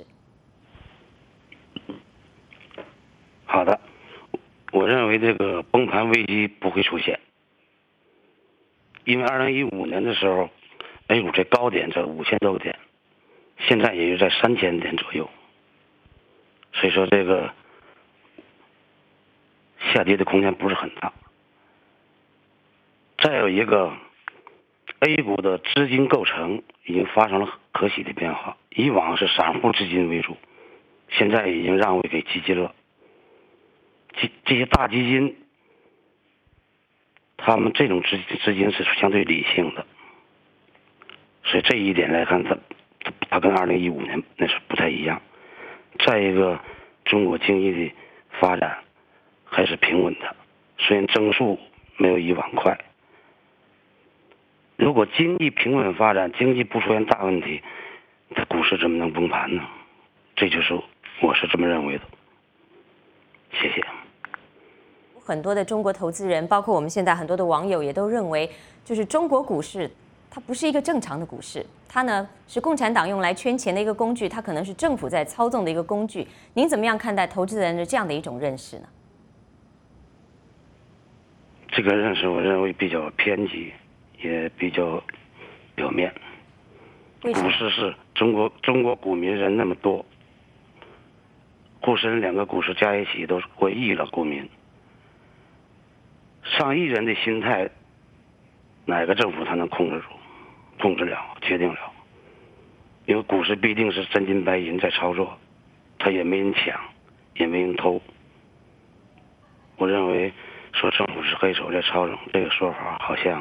好的，我认为这个崩盘危机不会出现，因为二零一五年的时候 A 股这高点在五千多个点，现在也就在三千点左右，所以说这个下跌的空间不是很大。再有一个 A 股的资金构成已经发生了可喜的变化，以往是散户资金为主，现在已经让位给基金了。这些大基金他们这种资资金是相对理性的，所以这一点来看，它它跟二零一五年那是不太一样。再一个，中国经济的发展还是平稳的，虽然增速没有以往快， 如果经济平稳发展，经济不出现大问题，它股市怎么能崩盘呢？这就是我是这么认为的。谢谢。 很多的中国投资人，包括我们现在很多的网友，也都认为，就是中国股市它不是一个正常的股市，它呢是共产党用来圈钱的一个工具，它可能是政府在操纵的一个工具。您怎么样看待投资人的这样的一种认识呢？ 这个认识我认为比较偏激，也比较表面。股市是中国中国股民人那么多，沪深两个股市加一起都是过亿了股民，上亿人的心态，哪个政府才能控制住、控制了、决定了？因为股市必定是真金白银在操作，他也没人抢，也没人偷。我认为说政府是黑手在操纵这个说法，好像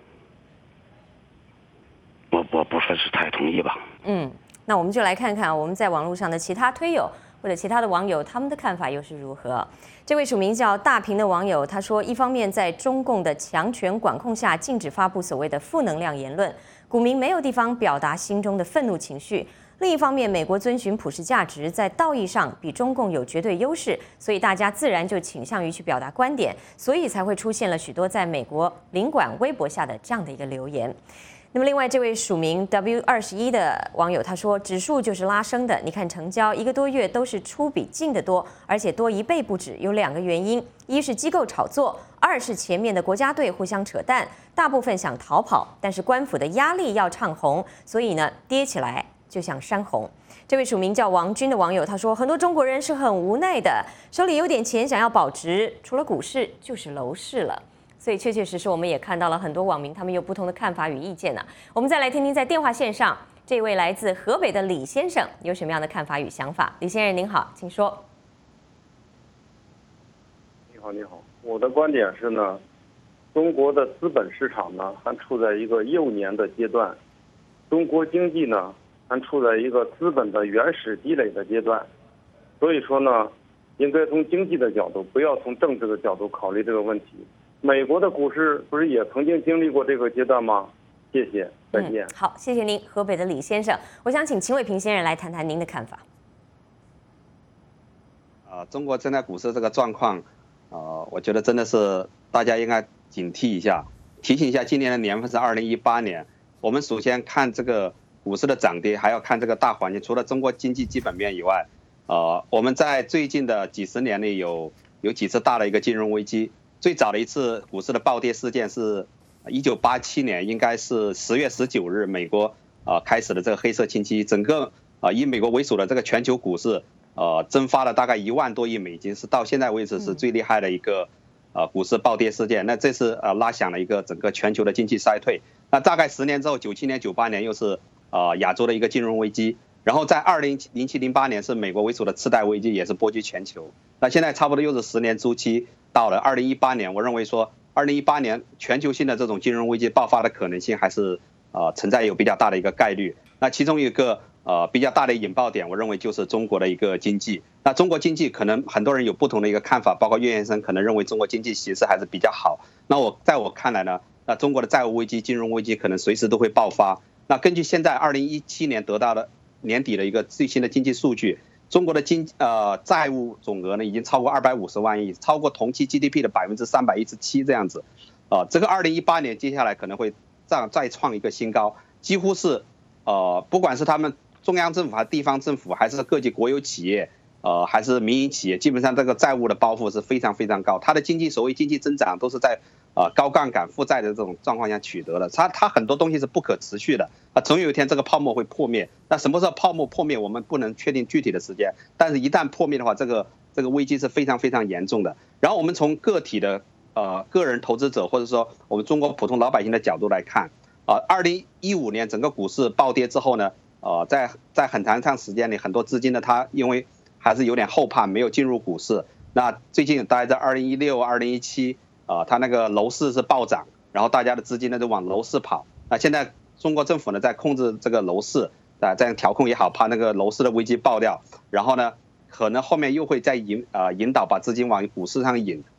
我我不算是太同意吧。 嗯，那我们就来看看我们在网络上的其他推友或者其他的网友他们的看法又是如何。这位署名叫大平的网友他说，一方面在中共的强权管控下禁止发布所谓的负能量言论，股民没有地方表达心中的愤怒情绪；另一方面，美国遵循普世价值，在道义上比中共有绝对优势，所以大家自然就倾向于去表达观点，所以才会出现了许多在美国领馆微博下的这样的一个留言。那么另外这位署名 W 二十一的网友他说，指数就是拉升的，你看成交一个多月都是出比进的多，而且多一倍不止，有两个原因，一是机构炒作，二是前面的国家队互相扯淡，大部分想逃跑，但是官府的压力要唱红，所以呢跌起来就像山洪。这位署名叫王军的网友他说，很多中国人是很无奈的，手里有点钱想要保值，除了股市就是楼市了。所以确确实实我们也看到了很多网民他们有不同的看法与意见呢、啊。我们再来听听在电话线上这位来自河北的李先生有什么样的看法与想法。李先生您好，请说。 你好，你好，我的观点是呢，中国的资本市场呢还处在一个幼年的阶段，中国经济呢还处在一个资本的原始积累的阶段，所以说呢，应该从经济的角度，不要从政治的角度考虑这个问题。美国的股市不是也曾经经历过这个阶段吗？谢谢，再见。 嗯、好，谢谢您，河北的李先生。我想请秦伟平先生来谈谈您的看法。 啊、呃，中国现在股市这个状况，呃，我觉得真的是大家应该警惕一下，提醒一下，今年的年份是二零一八年。我们首先看这个股市的涨跌，还要看这个大环境。除了中国经济基本面以外，呃，我们在最近的几十年里有有几次大的一个金融危机。最早的一次股市的暴跌事件是一九八七年，应该是十月十九日，美国呃开始的这个黑色星期一，整个呃以美国为首的这个全球股市呃蒸发了大概一万多亿美金，是到现在为止是最厉害的一个呃股市暴跌事件。那这次呃拉响了一个整个全球的经济衰退。那大概十年之后，九七年、九八年又是呃亚洲的一个金融危机。然后在二零零七零八年是美国为首的次贷危机，也是波及全球。那现在差不多又是十年周期到了二零一八年，我认为说二零一八年全球性的这种金融危机爆发的可能性还是呃存在有比较大的一个概率。那其中一个呃比较大的引爆点，我认为就是中国的一个经济。那中国经济可能很多人有不同的一个看法，包括岳先生可能认为中国经济形势还是比较好。那我在我看来呢，那中国的债务危机、金融危机可能随时都会爆发。那根据现在二零一七年得到的年底的一个最新的经济数据，中国的经呃债务总额呢已经超过二百五十万亿，超过同期 G D P 的百分之三百一十七这样子，啊、呃，这个二零一八年接下来可能会再再创一个新高，几乎是呃不管是他们中央政府还是地方政府，还是各级国有企业，呃还是民营企业，基本上这个债务的包袱是非常非常高，它的经济所谓经济增长都是在呃高杠杆负债的这种状况下取得的，它它很多东西是不可持续的啊，总有一天这个泡沫会破灭。那什么时候泡沫破灭，我们不能确定具体的时间，但是一旦破灭的话，这个这个危机是非常非常严重的。然后我们从个体的呃个人投资者或者说我们中国普通老百姓的角度来看，啊、呃，二零一五年整个股市暴跌之后呢，呃，在在很长一段时间里，很多资金呢，它因为还是有点后怕，没有进入股市。那最近大概在二零一六、二零一七。啊、呃，它那个楼市是暴涨，然后大家的资金呢就往楼市跑。那现在中国政府呢在控制这个楼市，啊，这样调控也好，怕那个楼市的危机爆掉。然后呢，可能后面又会再引啊、呃、引导把资金往股市上引。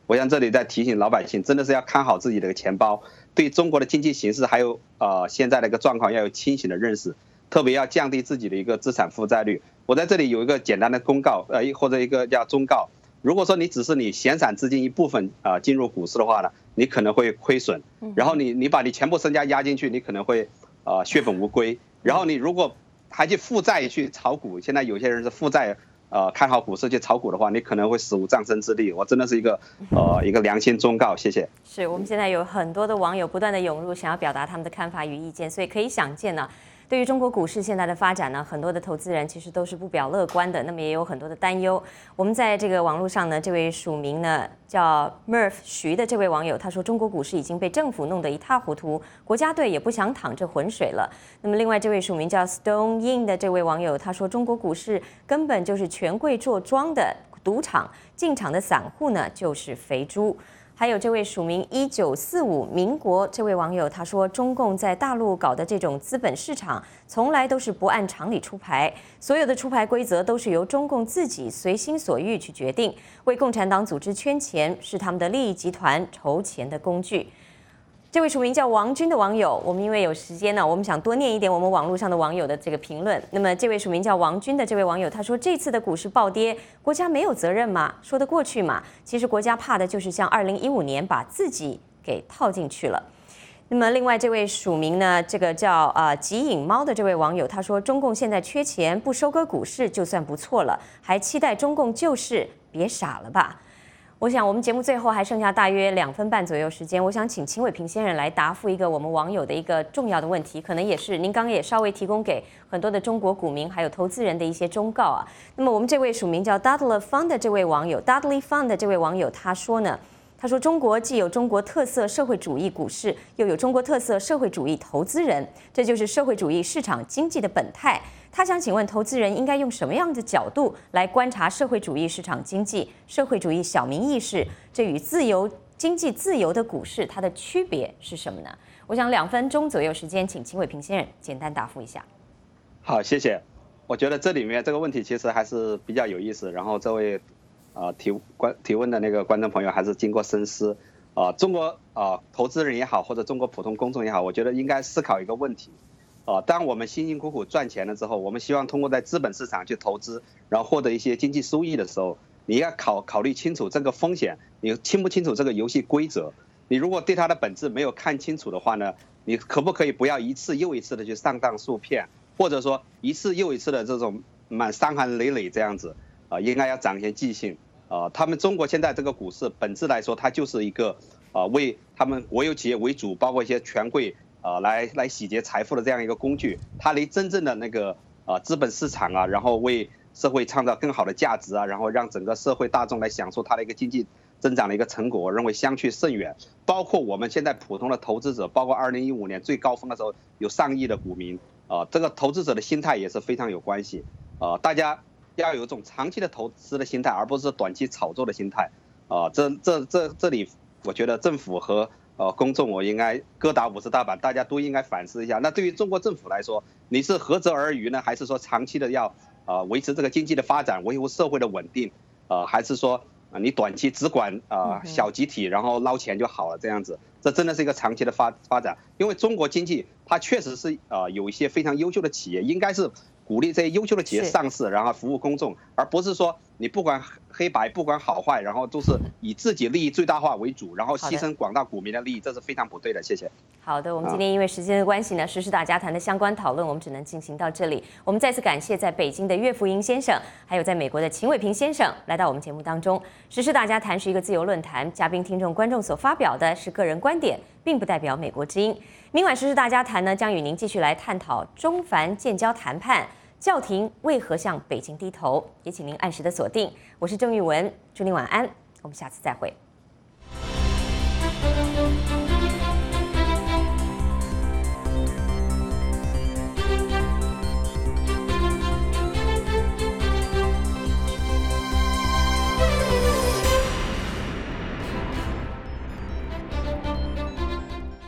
我想这里在提醒老百姓，真的是要看好自己的钱包，对中国的经济形势还有呃现在的一个状况要有清醒的认识，特别要降低自己的一个资产负债率。我在这里有一个简单的公告，呃或者一个叫忠告，如果说你只是你闲散资金一部分啊、呃、进入股市的话呢，你可能会亏损，然后你你把你全部身家压进去，你可能会呃血本无归。然后你如果还去负债去炒股，现在有些人是负债。呃，看好股市去炒股的话，你可能会死无葬身之地。我真的是一个呃一个良心忠告，谢谢。 是我们现在有很多的网友不断的涌入，想要表达他们的看法与意见，所以可以想见呢，对于中国股市现在的发展呢，很多的投资人其实都是不表乐观的，那么也有很多的担忧。我们在这个网络上呢，这位署名呢叫 Murph 徐的这位网友，他说中国股市已经被政府弄得一塌糊涂，国家队也不想淌这浑水了。那么另外这位署名叫 Stone Yin 的这位网友，他说中国股市根本就是权贵做庄的赌场，进场的散户呢就是肥猪。还有这位署名一九四五民国这位网友，他说中共在大陆搞的这种资本市场，从来都是不按常理出牌，所有的出牌规则都是由中共自己随心所欲去决定，为共产党组织圈钱，是他们的利益集团筹钱的工具。这位署名叫王军的网友，我们因为有时间呢，我们想多念一点我们网络上的网友的这个评论。那么这位署名叫王军的这位网友，他说这次的股市暴跌，国家没有责任吗？说得过去吗？其实国家怕的就是像二零一五年把自己给套进去了。那么另外这位署名呢，这个叫呃极影猫的这位网友，他说中共现在缺钱，不收割股市就算不错了，还期待中共救市，别傻了吧。我想我们节目最后还剩下大约两分半左右时间，我想请秦伟平先生来答复一个我们网友的一个重要的问题，可能也是您刚刚也稍微提供给很多的中国股民还有投资人的一些忠告啊。那么我们这位署名叫 Dudley Fund 的这位网友 Dudley Fund 的这位网友他说呢，他说中国既有中国特色社会主义股市，又有中国特色社会主义投资人，这就是社会主义市场经济的本态。他想请问投资人应该用什么样的角度来观察社会主义市场经济、社会主义小民意识，这与自由经济自由的股市它的区别是什么呢？我想两分钟左右时间，请秦伟平先生简单答复一下。 好，谢谢。我觉得这里面这个问题其实还是比较有意思，然后这位呃提观提问的那个观众朋友还是经过深思。呃，中国呃投资人也好，或者中国普通公众也好，我觉得应该思考一个问题。呃，当我们辛辛苦苦赚钱了之后，我们希望通过在资本市场去投资，然后获得一些经济收益的时候，你要考考虑清楚这个风险，你清不清楚这个游戏规则？你如果对它的本质没有看清楚的话呢，你可不可以不要一次又一次的去上当受骗，或者说一次又一次的这种满伤痕累累这样子？啊、呃，应该要长一些记性。呃，他们中国现在这个股市本质来说，它就是一个呃为他们国有企业为主，包括一些权贵。呃，来来洗劫财富的这样一个工具，它离真正的那个呃资本市场啊，然后为社会创造更好的价值啊，然后让整个社会大众来享受它的一个经济增长的一个成果，我认为相去甚远。包括我们现在普通的投资者，包括二零一五年最高峰的时候有上亿的股民，呃，这个投资者的心态也是非常有关系。呃，大家要有一种长期的投资的心态，而不是短期炒作的心态。呃，这这这这里，我觉得政府和呃，公众我应该各打五十大板，大家都应该反思一下。那对于中国政府来说，你是何责而渔呢？还是说长期的要呃维持这个经济的发展，维护社会的稳定？呃，还是说啊你短期只管呃小集体，然后捞钱就好了这样子？这真的是一个长期的发发展。因为中国经济它确实是呃有一些非常优秀的企业，应该是鼓励这些优秀的企业上市，然后服务公众，而不是说你不管黑白，不管好坏，然后都是以自己利益最大化为主，然后牺牲广大股民的利益，这是非常不对的。谢谢。 好的，我们今天因为时间的关系呢，时事大家谈的相关讨论我们只能进行到这里。我们再次感谢在北京的岳福英先生，还有在美国的秦伟平先生来到我们节目当中。时事大家谈是一个自由论坛，嘉宾、听众、观众所发表的是个人观点，并不代表美国之音。明晚时事大家谈呢，将与您继续来探讨中梵建交谈判。教廷为何向北京低头？也请您按时的锁定。我是郑玉文，祝您晚安，我们下次再会。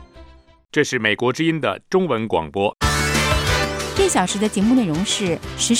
这是美国之音的中文广播。 这小时的节目内容是时